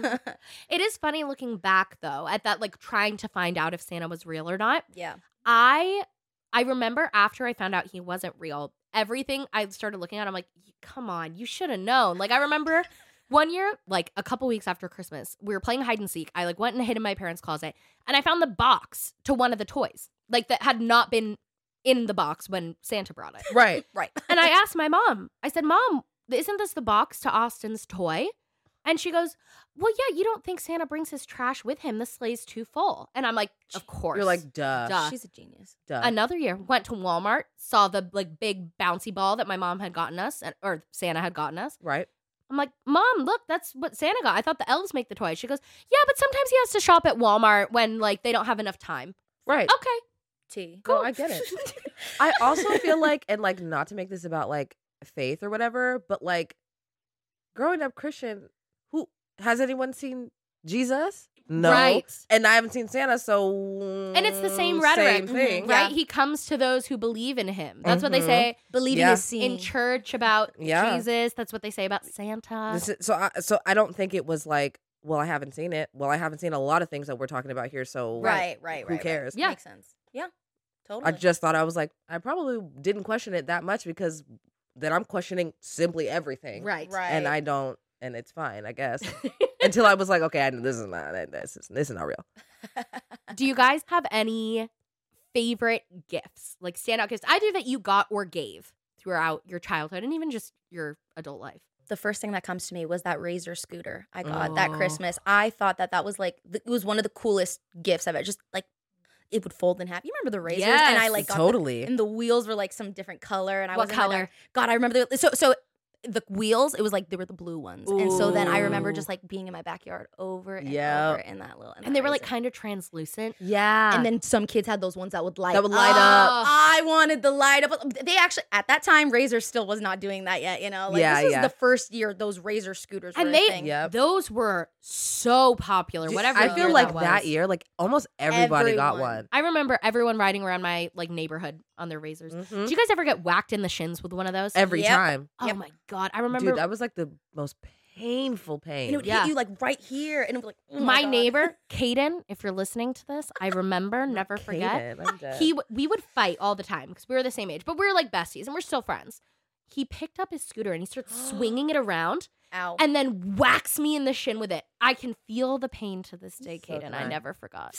It is funny looking back though at that, like trying to find out if Santa was real or not. Yeah. I remember after I found out he wasn't real, everything I started looking at, I'm like, come on, you should have known. Like I remember one year, like a couple weeks after Christmas, we were playing hide and seek. I like went and hid in my parents' closet, and I found the box to one of the toys, like that had not been in the box when Santa brought it. Right. Right. And I asked my mom, I said, Mom, isn't this the box to Austin's toy? And she goes, well, yeah, you don't think Santa brings his trash with him. The sleigh's too full. And I'm like, of course. You're like, duh. Duh. She's a genius. Duh. Another year, went to Walmart, saw the like big bouncy ball that my mom had gotten us, or Santa had gotten us. Right. I'm like, Mom, look, that's what Santa got. I thought the elves make the toys. She goes, yeah, but sometimes he has to shop at Walmart when like they don't have enough time. Right. Okay. T. No, I get it. I also feel like, and like, not to make this about like faith or whatever, but like growing up Christian, who has anyone seen Jesus? No. Right. And I haven't seen Santa, so And it's the same rhetoric, Same thing. right? Yeah. He comes to those who believe in him. That's what they Mhm. say Believing Yeah. is seeing. in church about Yeah. Jesus. That's what they say about Santa. This is, so I don't think it was like, well, I haven't seen it. Well, I haven't seen a lot of things that we're talking about here, so Right. who cares? Yeah. Makes sense. Yeah. I Totally. just thought, I was like, I probably didn't question it that much because then I'm questioning simply everything. Right. Right. And I don't, and it's fine, I guess. Until I was like, okay, this is not real. Do you guys have any favorite gifts, like standout gifts, either that you got or gave throughout your childhood and even just your adult life? The first thing that comes to me was that Razor scooter I got that Oh. Christmas. I thought that was like it was one of the coolest gifts I've ever. Just like it would fold in half. You remember the Razors? And I Yes. like got Totally. and the wheels were like some different color. And I What was in my color? dark- God, I remember so the wheels. It was like they were the blue ones, and so then I remember Ooh. just like being in my backyard over and Yep. over in that little. in And that they were like Razor. kind of translucent. Yeah. And then some kids had those ones that would light That would light up. I wanted the light up. They actually, at that time, Razor still was not doing that yet, you know? Like, Yeah, this was yeah. the first year those Razor scooters were And a they, thing. Yep. those were so popular. Dude, Whatever I year feel like was. that year, like almost everybody got Everyone. one. I remember everyone riding around my like neighborhood on their Razors. Mhm. Did you guys ever get whacked in the shins with one of those? Every Yep. time. Oh Yep. my God. I remember Dude, that was like the most painful pain. And it would Yeah. hit you like right here. And it would be like, oh my God. neighbor, Caden, if you're listening to this, I remember, never forget. Kaden, I'm dead. We would fight all the time because we were the same age, but we were like besties and we're still friends. He picked up his scooter and he starts swinging it around Ow. and then whacks me in the shin with it. I can feel the pain to this day, So Caden. can I I. never forgot.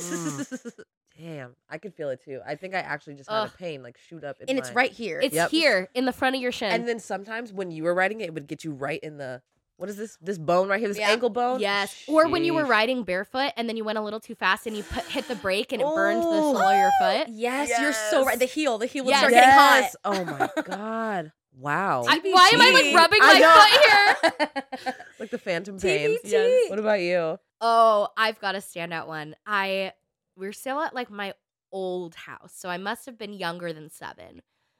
Damn, I could feel it too. I think I actually just had Ugh. a pain like shoot up in and it's my- right here. It's Yep. here in the front of your shin. And then sometimes when you were riding it, it would get you right in the, what is this bone right here, this Yeah. ankle bone? yes. Or when you were Sheesh. riding barefoot and then you went a little too fast and you hit the brake and it burned the Oh. sole of your foot. yes, you're so right. The heel would Yes. start getting hot. Yes. Oh my God. Wow. Why am I like rubbing I my know. foot here? Like the phantom pains. TBT. Yes. What about you? Oh, I've got a standout one. We're still at like my old house, so I must have been younger than 7.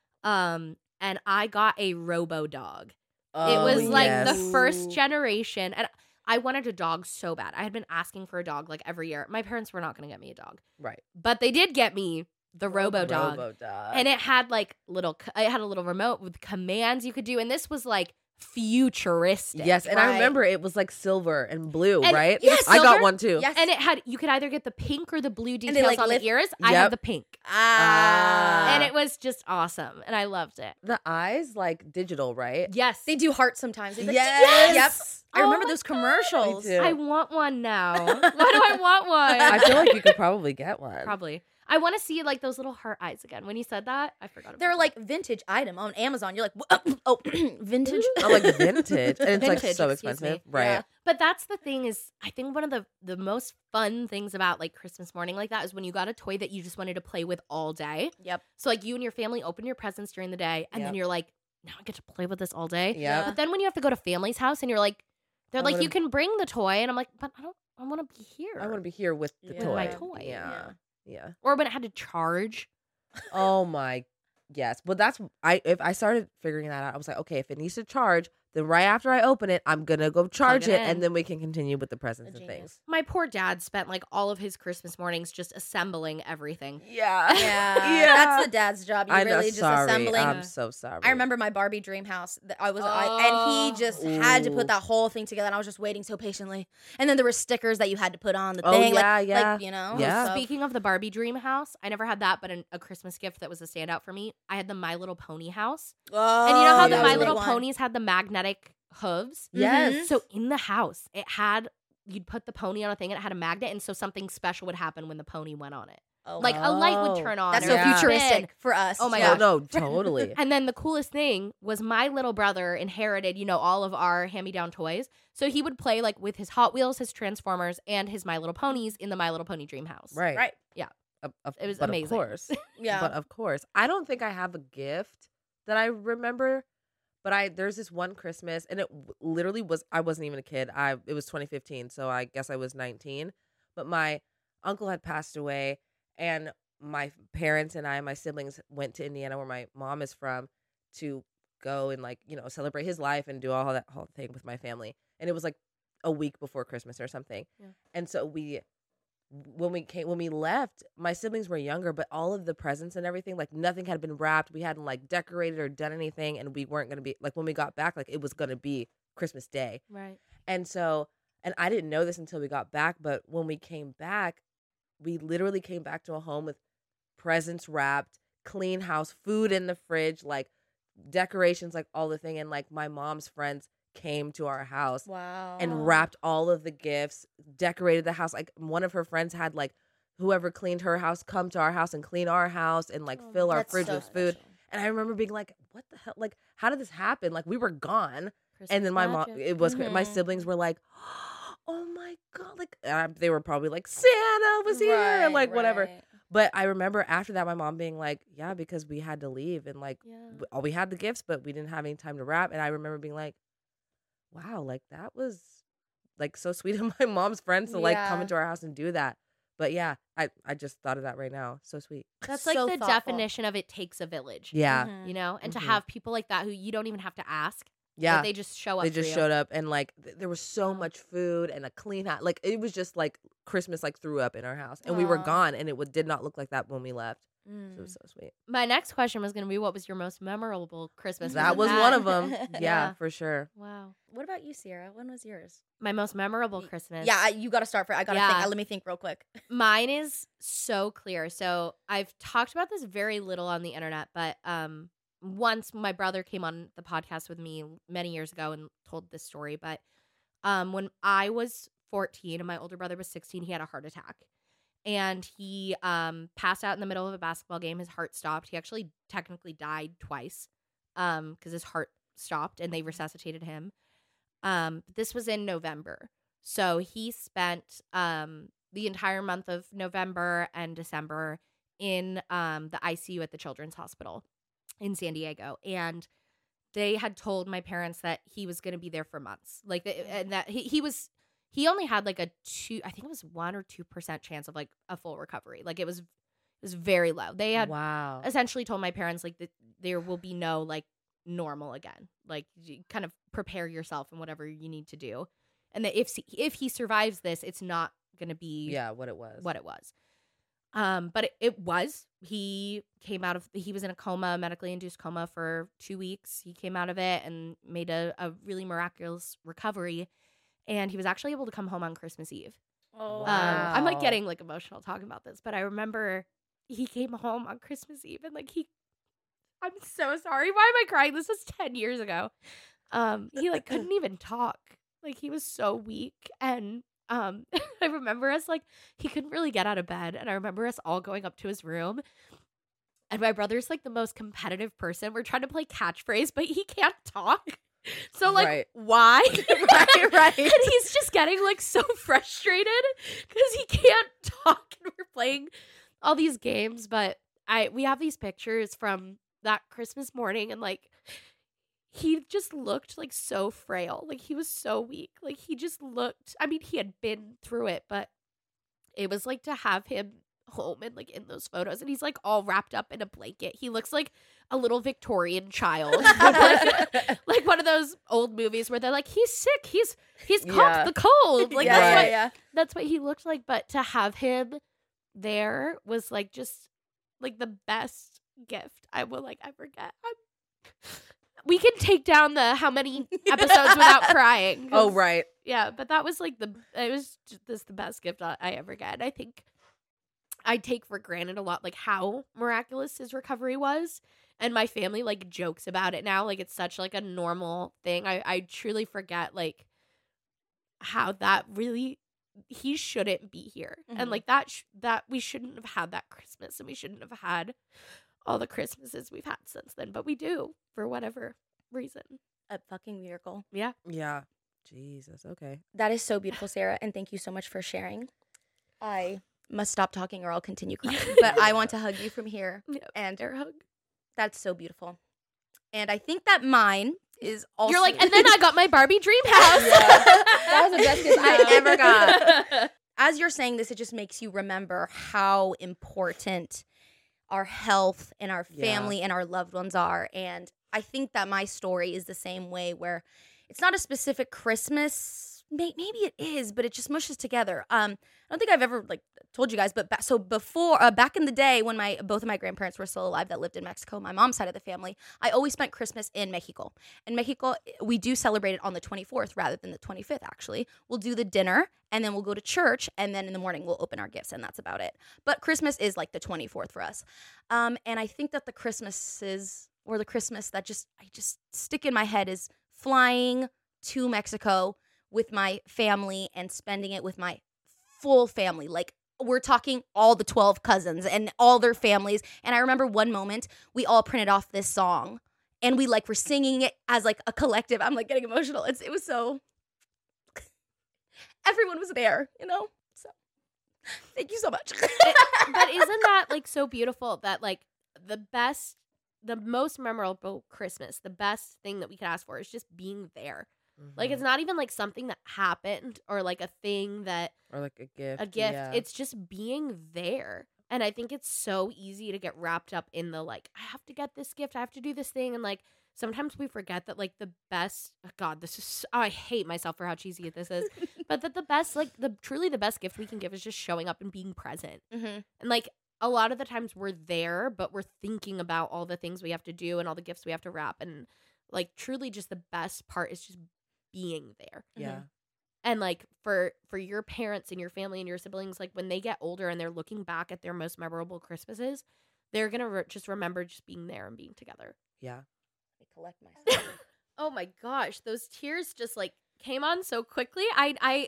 And I got a Robo Dog. It was like the first generation, and I wanted a dog so bad. I had been asking for a dog like every year. My parents were not going to get me a dog, Right. but they did get me the Robo Dog, Robo-dog. and it had like it had a little remote with commands you could do, and this was like futuristic. Yes, and I Right. remember it was like silver and blue, And- right? yes, I got silver. one too. Yes. And it had, you could either get the pink or the blue they, details like, on lift- the ears. I Yep. had the pink. And it was just awesome. And I loved it. The eyes like digital, right? Yes. They do hearts sometimes. They're like, Yes! Yep. I Oh remember my those commercials. Me too. I want one now. Why do I want one? I feel like you could probably get one. Probably. I want to see like those little heart eyes again. When you said that, I forgot about They're that. like vintage item on Amazon. You're like, oh, vintage. I like vintage, and it's like Vintage, so excuse expensive, me. right? Yeah. But that's the thing is, I think one of the most fun things about like Christmas morning like that is when you got a toy that you just wanted to play with all day. Yep. So like you and your family open your presents during the day, and then Yep. you're like, now I get to play with this all day. Yeah. But then when you have to go to family's house and you're like, they're I like, wanna- you can bring the toy, and I'm like, but I want to be here. I want to be here with the With toy. my toy. Yeah. Yeah. Or when it had to charge. Oh my, yes. But that's if I started figuring that out, I was like, okay, if it needs to charge, then right after I open it, I'm gonna go charge it it, in. and then we can continue with the presents A and genius. things. My poor dad spent like all of his Christmas mornings just assembling everything. Yeah. Yeah. Yeah. That's the dad's job. You I'm really just sorry. assembling. I'm so sorry. I remember my Barbie dream house. And Oh. he just had to Ooh. put that whole thing together, and I was just waiting so patiently. And then there were stickers that you had to put on the Oh, thing, yeah, like, yeah. like you know. Yeah. so- Speaking of the Barbie dream house, I never had that, but a Christmas gift that was a standout for me. I had the My Little Pony house. Oh, And you know how yeah, the that was My a Little big one. Ponies had the magnetic hooves? Yes. So in the house, it had, you'd put the pony on a thing and it had a magnet, and so something special would happen when the pony went on it. Oh, Like a light would turn on. that's or so Yeah. futuristic spin. for us. Oh my yeah. gosh. no, totally. And then the coolest thing was my little brother inherited, all of our hand-me-down toys. So he would play like with his Hot Wheels, his Transformers, and his My Little Ponies in the My Little Pony dream house. Right. Right. It was but amazing. Of course. Yeah. But of course. I don't think I have a gift that I remember, But there's this one Christmas, and it literally was, I wasn't even a kid. It was 2015, so I guess I was 19. But my uncle had passed away, and my parents and my siblings went to Indiana, where my mom is from, to go and celebrate his life and do all that whole thing with my family. And it was like a week before Christmas or something. Yeah. And so when we left, my siblings were younger, but all of the presents and everything, like nothing had been wrapped. We hadn't like decorated or done anything, and we weren't going to be like, when we got back, like it was going to be Christmas Day. Right. And I didn't know this until we got back, but when we came back, we literally came back to a home with presents wrapped, clean house, food in the fridge, like decorations, like all the thing. And like my mom's friends came to our house. Wow. And wrapped all of the gifts, decorated the house. Like one of her friends had like whoever cleaned her house come to our house and clean our house and like fill our fridge with food. And I remember being like, what the hell? Like, how did this happen? Like, we were gone. Christmas and then my magic. mom, it was, my siblings were like, oh my God. Like, they were probably like, Santa was here and like whatever. But I remember after that, my mom being like, yeah, because we had to leave and like, we had the gifts, but we didn't have any time to wrap. And I remember being like, wow, like that was like so sweet of my mom's friends to like come into our house and do that. But yeah, I just thought of that right now. So sweet. That's like So the thoughtful. definition of it takes a village. Yeah. You know, and to Mhm. have people like that who you don't even have to ask. Yeah. Like, they just show up. They just for you. showed up and like there was so much food and a clean house. Like it was just like Christmas like threw up in our house. And we were Aw. gone and it did not look like that when we left. So Mm. it was so sweet. My next question was going to be, what was your most memorable Christmas? That was it one of them. Yeah. Yeah, for sure. Wow. What about you, Sierra? When was yours? My most memorable Christmas. Yeah, you got to start for. I got to Yeah. think. Let me think real quick. Mine is so clear. So I've talked about this very little on the internet, but once my brother came on the podcast with me many years ago and told this story. But when I was 14 and my older brother was 16, he had a heart attack. And he passed out in the middle of a basketball game. His heart stopped. He actually technically died twice because his heart stopped and they resuscitated him. But this was in November. So he spent the entire month of November and December in the ICU at the Children's Hospital in San Diego. And they had told my parents that he was going to be there for months. Like, and that he only had like I think it was 1 or 2% chance of like a full recovery. Like it was very low. They had essentially told my parents like that there will be no like normal again. Like you kind of prepare yourself and whatever you need to do. And that if he survives this, it's not going to be what it was. But it was. He was in a coma, medically induced coma for 2 weeks. He came out of it and made a really miraculous recovery. And he was actually able to come home on Christmas Eve. Oh, Wow. I'm like getting like emotional talking about this, but I remember he came home on Christmas Eve and like I'm so sorry. Why am I crying? This was 10 years ago. He like couldn't even talk. Like he was so weak. And I remember us like he couldn't really get out of bed. And I remember us all going up to his room. And my brother's like the most competitive person. We're trying to play catchphrase, but he can't talk. So like why? right. And he's just getting like so frustrated because he can't talk and we're playing all these games. But we have these pictures from that Christmas morning and like he just looked like so frail. Like he was so weak. Like he just looked, I mean, he had been through it, but it was like to have him home and like in those photos and he's like all wrapped up in a blanket. He looks like a little Victorian child. like one of those old movies where they're like, he's sick, he's caught the cold. Like that's what he looked like. But to have him there was like just like the best gift I will like ever get. We can take down the how many episodes without crying. Oh, right. Yeah, but that was like it was just the best gift I ever got. And I think I take for granted a lot like how miraculous his recovery was. And my family like jokes about it now. Like it's such like a normal thing. I truly forget like how that really he shouldn't be here. Mm-hmm. And like that we shouldn't have had that Christmas and we shouldn't have had all the Christmases we've had since then. But we do for whatever reason. A fucking miracle. Yeah. Yeah. Jesus. Okay. That is so beautiful, Sarah. And thank you so much for sharing. I must stop talking or I'll continue crying. But I want to hug you from here. Yeah, And air hug. that's so beautiful. And I think that mine is also. You're like, and then I got my Barbie dream house. That was the best gift I ever got. As you're saying this, it just makes you remember how important our health and our family and our loved ones are. And I think that my story is the same way, where it's not a specific Christmas. Maybe it is, but it just mushes together. I don't think I've ever told you guys, but back in the day when both of my grandparents were still alive that lived in Mexico, my mom's side of the family, I always spent Christmas in Mexico. In Mexico, we do celebrate it on the 24th rather than the 25th, actually. We'll do the dinner, and then we'll go to church, and then in the morning we'll open our gifts, and that's about it. But Christmas is like the 24th for us. And I think that the Christmas that I just stick in my head is flying to Mexico with my family and spending it with my full family. Like, we're talking all the 12 cousins and all their families. And I remember one moment we all printed off this song and we were singing it as a collective. I'm getting emotional. It was so, everyone was there, so thank you so much. But isn't that so beautiful that the most memorable Christmas, the best thing that we could ask for is just being there. It's not even something that happened or a thing that, or a gift. Yeah. It's just being there. And I think it's so easy to get wrapped up in the I have to get this gift, I have to do this thing, and sometimes we forget that the best, God, this is, I hate myself for how cheesy this is, but that the best, truly the best gift we can give is just showing up and being present. Mm-hmm. And a lot of the times we're there, but we're thinking about all the things we have to do and all the gifts we have to wrap, and truly just the best part is just being there. Yeah. And for your parents and your family and your siblings, when they get older and they're looking back at their most memorable Christmases, they're gonna just remember just being there and being together. Yeah. I collect myself. Oh my gosh, those tears just came on so quickly. I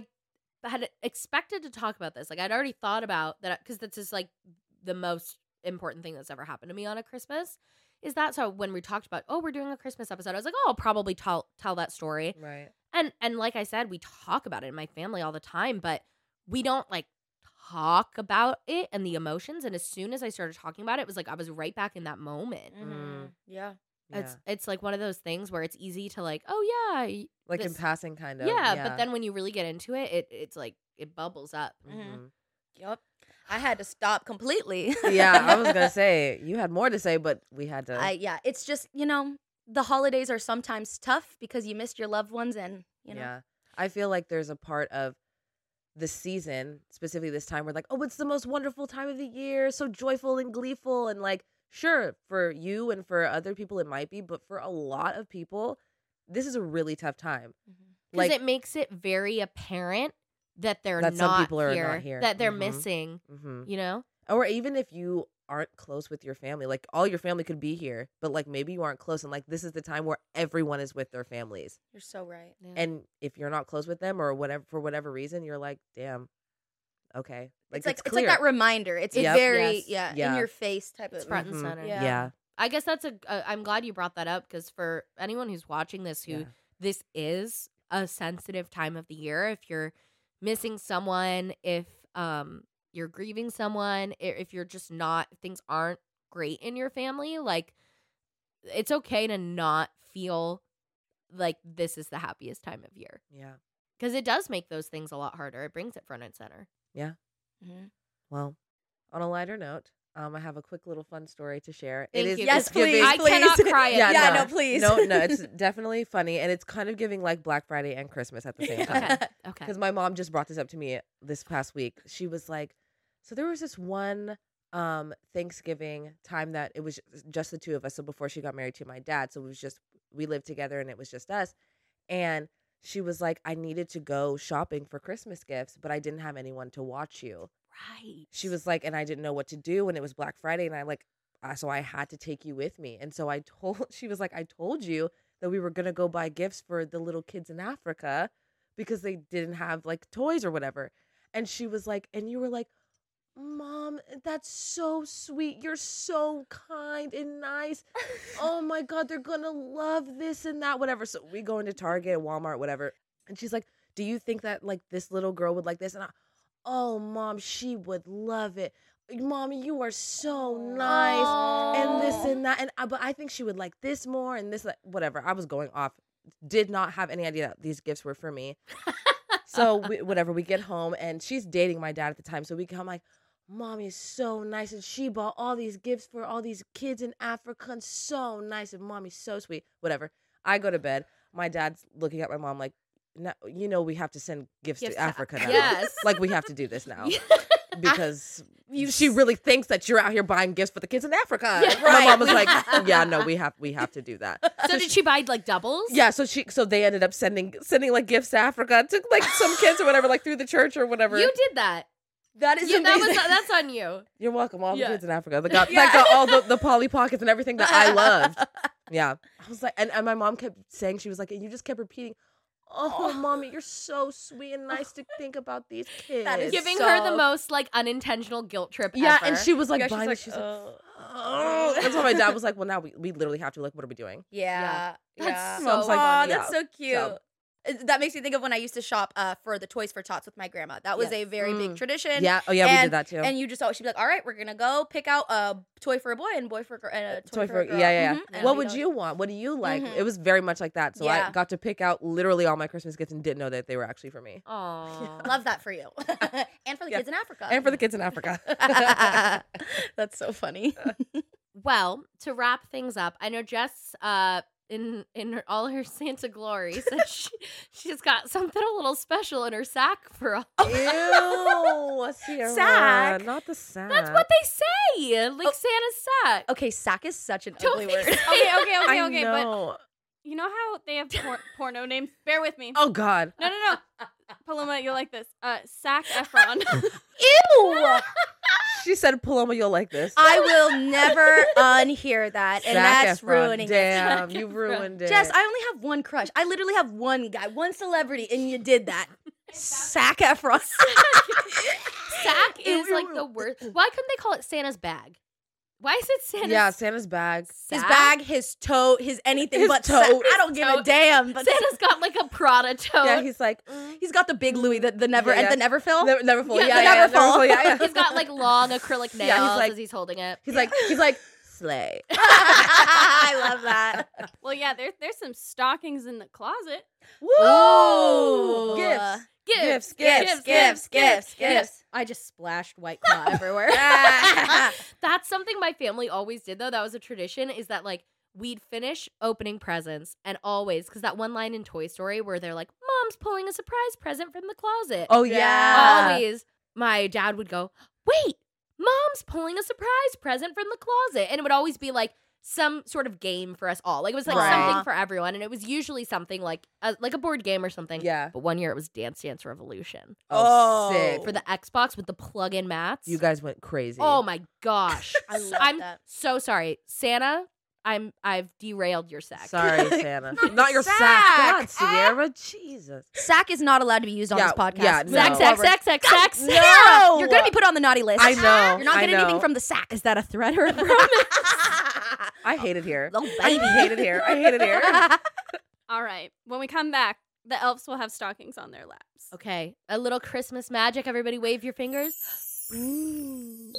had expected to talk about this. I'd already thought about that, because this is the most important thing that's ever happened to me on a Christmas. Is that so? When we talked about, we're doing a Christmas episode, I was like, I'll probably tell that story. Right. And like I said, we talk about it in my family all the time, but we don't talk about it and the emotions. And as soon as I started talking about it, it was I was right back in that moment. Mm-hmm. Yeah. It's one of those things where it's easy to oh yeah, in passing, kind of. Yeah, but then when you really get into it, it's it bubbles up. Mm-hmm. Yep. I had to stop completely. Yeah, I was gonna say you had more to say, but we had to. It's just the holidays are sometimes tough because you missed your loved ones, and Yeah, I feel like there's a part of the season, specifically this time, where it's the most wonderful time of the year, so joyful and gleeful, and sure, for you and for other people it might be, but for a lot of people, this is a really tough time. Because it makes it very apparent that some people are not here, that they're missing, or even if you aren't close with your family, all your family could be here, but maybe you aren't close, and this is the time where everyone is with their families. You're so right. Yeah. And if you're not close with them or whatever, for whatever reason, you're damn, okay, it's clear. that reminder. It's a very in your face type of front and center. Yeah. I guess that's I'm glad you brought that up, because for anyone who's watching this, this is a sensitive time of the year. If you're missing someone, if you're grieving someone, if you're just not, things aren't great in your family, it's okay to not feel this is the happiest time of year. Yeah. Because it does make those things a lot harder. It brings it front and center. Yeah. Mm-hmm. Well, on a lighter note, I have a quick little fun story to share. Thank it is you. Yes, giving, please. I cannot cry. Yeah, no, please. No, it's definitely funny, and it's kind of giving Black Friday and Christmas at the same time. Okay. Because my mom just brought this up to me this past week. She was like, so there was this one Thanksgiving time that it was just the two of us. So before she got married to my dad, so we lived together and it was just us. And she was like, I needed to go shopping for Christmas gifts, but I didn't have anyone to watch you. Right. She was like, and I didn't know what to do, and it was Black Friday, and so I had to take you with me. And so she was like, I told you that we were going to go buy gifts for the little kids in Africa because they didn't have toys or whatever. And she was like, and you were like, Mom, that's so sweet. You're so kind and nice. Oh my God, they're going to love this and that, whatever. So we go into Target, Walmart, whatever. And she's like, do you think that this little girl would like this? And oh, Mom, she would love it. Mommy, you are so nice, and this and that, and but I think she would like this more, and this, whatever. I was going off. Did not have any idea that these gifts were for me. So we get home, and she's dating my dad at the time. So we come like, Mommy is so nice, and she bought all these gifts for all these kids in Africa, and so nice, and Mommy's so sweet. Whatever. I go to bed. My dad's looking at my mom like, no, we have to send gifts to Africa now. Yes. Like, we have to do this now. Because she really thinks that you're out here buying gifts for the kids in Africa. Yeah, And my mom was like, yeah, no, we have to do that. So did she buy like doubles? Yeah, so they ended up sending like gifts to Africa to like some kids or whatever, like through the church or whatever. You did that. That is Yeah, amazing. that's on you. You're welcome. All the Yeah. kids in Africa that got all the Polly Pockets and everything that I loved. Yeah. I was like, and my mom kept saying, she was like, and you just kept repeating, oh, Mommy, you're so sweet and nice to think about these kids. That is Giving so- her the most like unintentional guilt trip Yeah, ever. and she was like, Yeah, she's buying like, it. She's like, oh. That's why my dad was like, well, now we literally have to, like, what are we doing? Yeah. That's yeah. so Mom's like, funny. That's yeah. so cute. So- That makes me think of when I used to shop for the Toys for Tots with my grandma. That was Yes. a very big tradition. Yeah. Oh, yeah, we did that too. And you just always, she'd be like, all right, we're going to go pick out a toy for a boy and a toy for a girl. yeah. Mhm. And What we'd would always- you want? What do you like? Mhm. It was very much like that. So I Yeah. got to pick out literally all my Christmas gifts and didn't know that they were actually for me. Aww. Love that for you. And for the Yeah. kids in Africa. And for the kids in Africa. That's so funny. Well, to wrap things up, I know Jess in all her Santa glory said she's got something a little special in her sack for all. Ew, Sierra. Sack? Not the sack. That's what they say. Like Santa's sack. Okay, sack is such an Don't ugly they word. say- Okay, but know. you know how they have porno names? Bear with me. Oh, God. No. Paloma, you'll like this. Zac Efron. Ew! She said, Paloma, you'll like this. I will never unhear that, and Zac that's Efron. ruining it. Damn, Zac you Efron. ruined it. Jess, I only have one crush. I literally have one guy, one celebrity, and you did that. Zac Efron. Sack is like the worst. Why couldn't they call it Santa's bag? Why is it Santa's? Yeah, Santa's bag. His sack? bag, his tote, his anything His but tote. sack. I don't give a tote. damn. But Santa's got like a Prada tote. Yeah, he's like, he's got the big Louis, the never Yeah, yeah. and the never fill. never full. Yeah, Yeah, the yeah, never full. yeah. He's got like long acrylic nails Yeah, he's like- as he's holding it. He's like, slay. I love that. Well, yeah, there's some stockings in the closet. Woo! Gifts. Gifts. I just splashed White Claw everywhere. That's something my family always did, though. That was a tradition, is that like we'd finish opening presents and always, because that one line in Toy Story where they're like, Mom's pulling a surprise present from the closet. Oh, yeah. Always, my dad would go, wait, Mom's pulling a surprise present from the closet. And it would always be like some sort of game for us all. Like it was like Right. something for everyone. And it was usually something like a board game or something. Yeah. But one year it was Dance Dance Revolution Oh, sick. for the Xbox with the plug-in mats. You guys went crazy. Oh my gosh. I love I'm that. so sorry. Santa, I've derailed your sack. Sorry, Santa. Not your Sack. sack. God, Sierra. Jesus. Sack is not allowed to be used on Yeah, this podcast. yeah, no. Sack, sack, sack, sack, sack, sack. No! You're going to be put on the naughty list. I know. You're not I getting anything know. from the sack. Is that a threat or a promise? I hate it here. Oh, I baby. hate it here. I hate it here. All right. When we come back, the elves will have stockings on their laps. Okay, a little Christmas magic. Everybody wave your fingers. Ooh.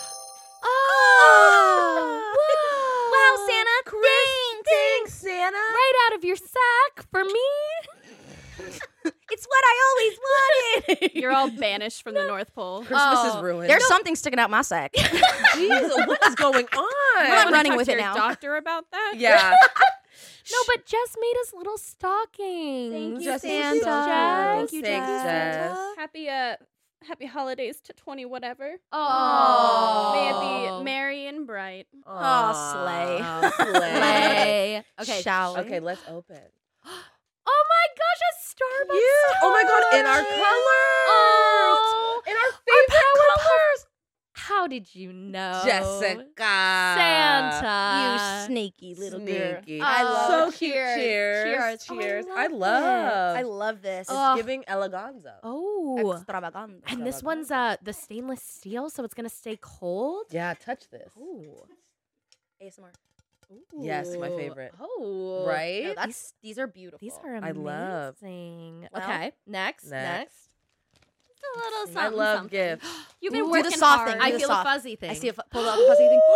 Oh! Wow, Santa. Ding, ding. Santa. Right out of your sack for me. It's what I always wanted. You're all banished from the North Pole. Christmas is Oh, ruined. There's something sticking out my sack. Jeez, what is going on? I'm Wanna running talk with to it your now. doctor about that? Yeah. No, but Jess made us little stockings. Thank you, Jess, Santa. Thank you, Thanks, Jess. Jess. Happy holidays to 20 whatever. Oh, May it be merry and bright. Aw, slay. Slay. Okay. Shall we? Okay, let's open. Oh my gosh, a Starbucks. Yeah. Oh my God, in our touch. colors. Oh, In our favorite colors. how did you know? Jessica. Santa. You sneaky little girl. Sneaky. I love Oh, So cute. cheers. Cheers. Cheers. Cheers. Oh, I love. I love this. It's Oh. giving eleganza. Oh. Extravagante. And this one's the stainless steel, so it's gonna stay cold. Yeah, touch this. Ooh. ASMR. Yes, my Ooh. favorite. Oh. Right? No, these are beautiful. These are I love. amazing. Well, Okay. Next. next. It's a little something. I love something. gifts. You've been Do working the soft hard. thing. I Do the feel a soft. fuzzy thing. I see pull out the fuzzy thing.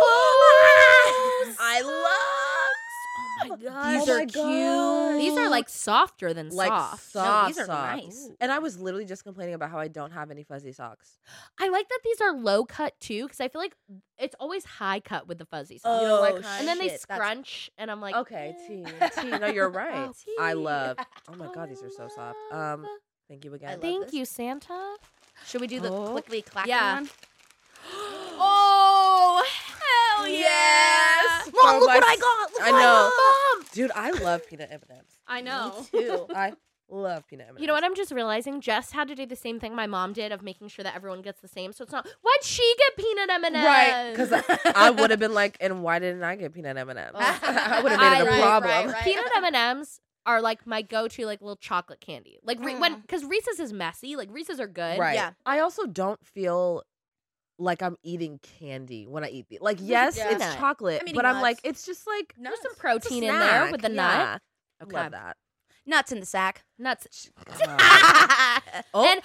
I love. Oh my god. These Oh are my cute. God. These are like softer than Like soft. soft, No, these are soft. nice. And I was literally just complaining about how I don't have any fuzzy socks. I like that these are low cut too, because I feel like it's always high cut with the fuzzy socks. You don't like high? And then they shit, that's- scrunch, and I'm like, Okay, T. No, you're right. I love. Oh my God, these are so soft. Thank you I again. love Thank this. you, Santa. Should we do the Oh. clickly clackly Yeah. one? Oh, hell Yes! Mom, Oh, look my what I s- got. Look I what know. Mom. Dude, I love peanut M&Ms. I know. Me too. I love peanut M&Ms. You know what I'm just realizing? Jess had to do the same thing my mom did of making sure that everyone gets the same. So it's not, why'd she get peanut M&Ms? Right, because I would have been like, and why didn't I get peanut M&Ms? I would have made it a Right, problem. right. Peanut M&Ms are like my go-to like little chocolate candy. Like because Reese's is messy. Like Reese's are good. Right. Yeah. I also don't feel like I'm eating candy when I eat these. Like, yes, Yeah. it's Nut. chocolate, I'm eating but I'm nuts. like, it's just like There's some it's a protein in there snack. with the Yeah. nut. I love that. Nuts in the sack. Nuts. Oh, And-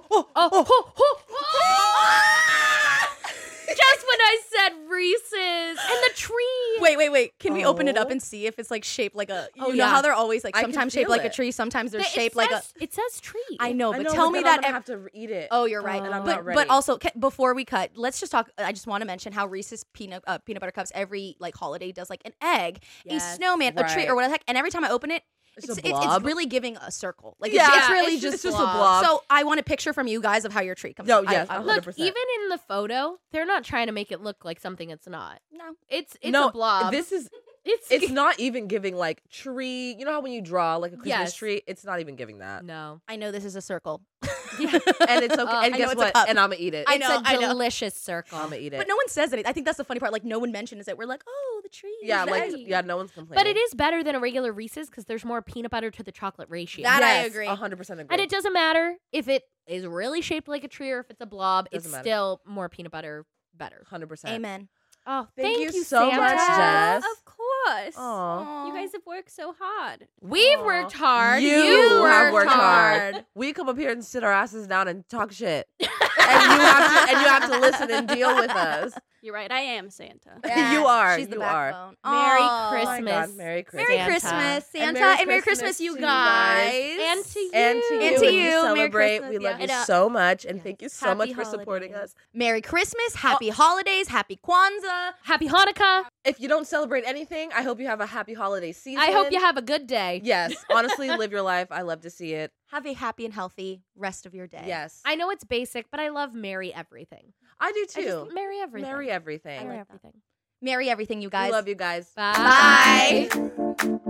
Just when I said Reese's and the tree. Wait. Can we open it up Oh. and see if it's like shaped like a? You Oh, know yeah. how they're always like I can sometimes shaped feel like a it. tree, sometimes they're It shaped like a. says- It says tree. I know, I but know, tell but me then I'm that. gonna have to eat it. Oh, you're right. And I'm but not ready. also before we cut, let's just talk. I just want to mention how Reese's peanut butter cups every like holiday does like an egg, Yes. a snowman, a tree, Right. or whatever the heck. And every time I open it, It's it's a blob. really giving a circle. Like Yeah, it's really it's just just a blob. So I want a picture from you guys of how your tree comes. No, out. yes, I, 100%. Look, even in the photo, they're not trying to make it look like something it's not. no. It's no, a blob. This is. it's It's not even giving like tree. You know how when you draw like a Christmas Yes. tree, it's not even giving that. no. I know this is a circle. And it's okay. and I know guess it's a what? cup. And I'm gonna eat it. I It's know, a I know. delicious circle. I'm gonna eat it. But no one says anything. I think that's the funny part. Like no one mentions it. We're like, oh, the tree. yeah, is like nice. yeah, no one's complaining. But it is better than a regular Reese's because there's more peanut butter to the chocolate ratio. That I Yes, agree. 100% agree. And it doesn't matter if it is really shaped like a tree or if it's a blob. Doesn't It's matter. still more peanut butter better. 100%. Amen. Oh, Thank thank you you so Santa. much, Jess. Of course. Aw. You guys have worked so hard. We've Aw. worked hard. You have worked hard. hard. We come up here and sit our asses down and talk shit, and you have to listen and deal with us. You're right. I am Santa. You are, She's the you are. backbone. Merry Aw. Oh my Christmas. God, Merry Christmas. Merry Santa. Christmas, Santa, And and Merry Christmas, you to guys. And to you. And to you. And to when you. we Merry celebrate. Christmas, We love yeah. you so much, and thank you so Happy much for supporting holidays. us. Merry Christmas, happy holidays, happy Kwanzaa. Happy Hanukkah. If you don't celebrate anything, I hope you have a happy holiday season. I hope you have a good day. Yes, honestly, live your life. I love to see it. Have a happy and healthy rest of your day. Yes, I know it's basic, but I love merry everything. I do I too. just merry everything. Merry everything. Merry like that. everything. Merry everything, you We guys. love you guys. Bye. Bye.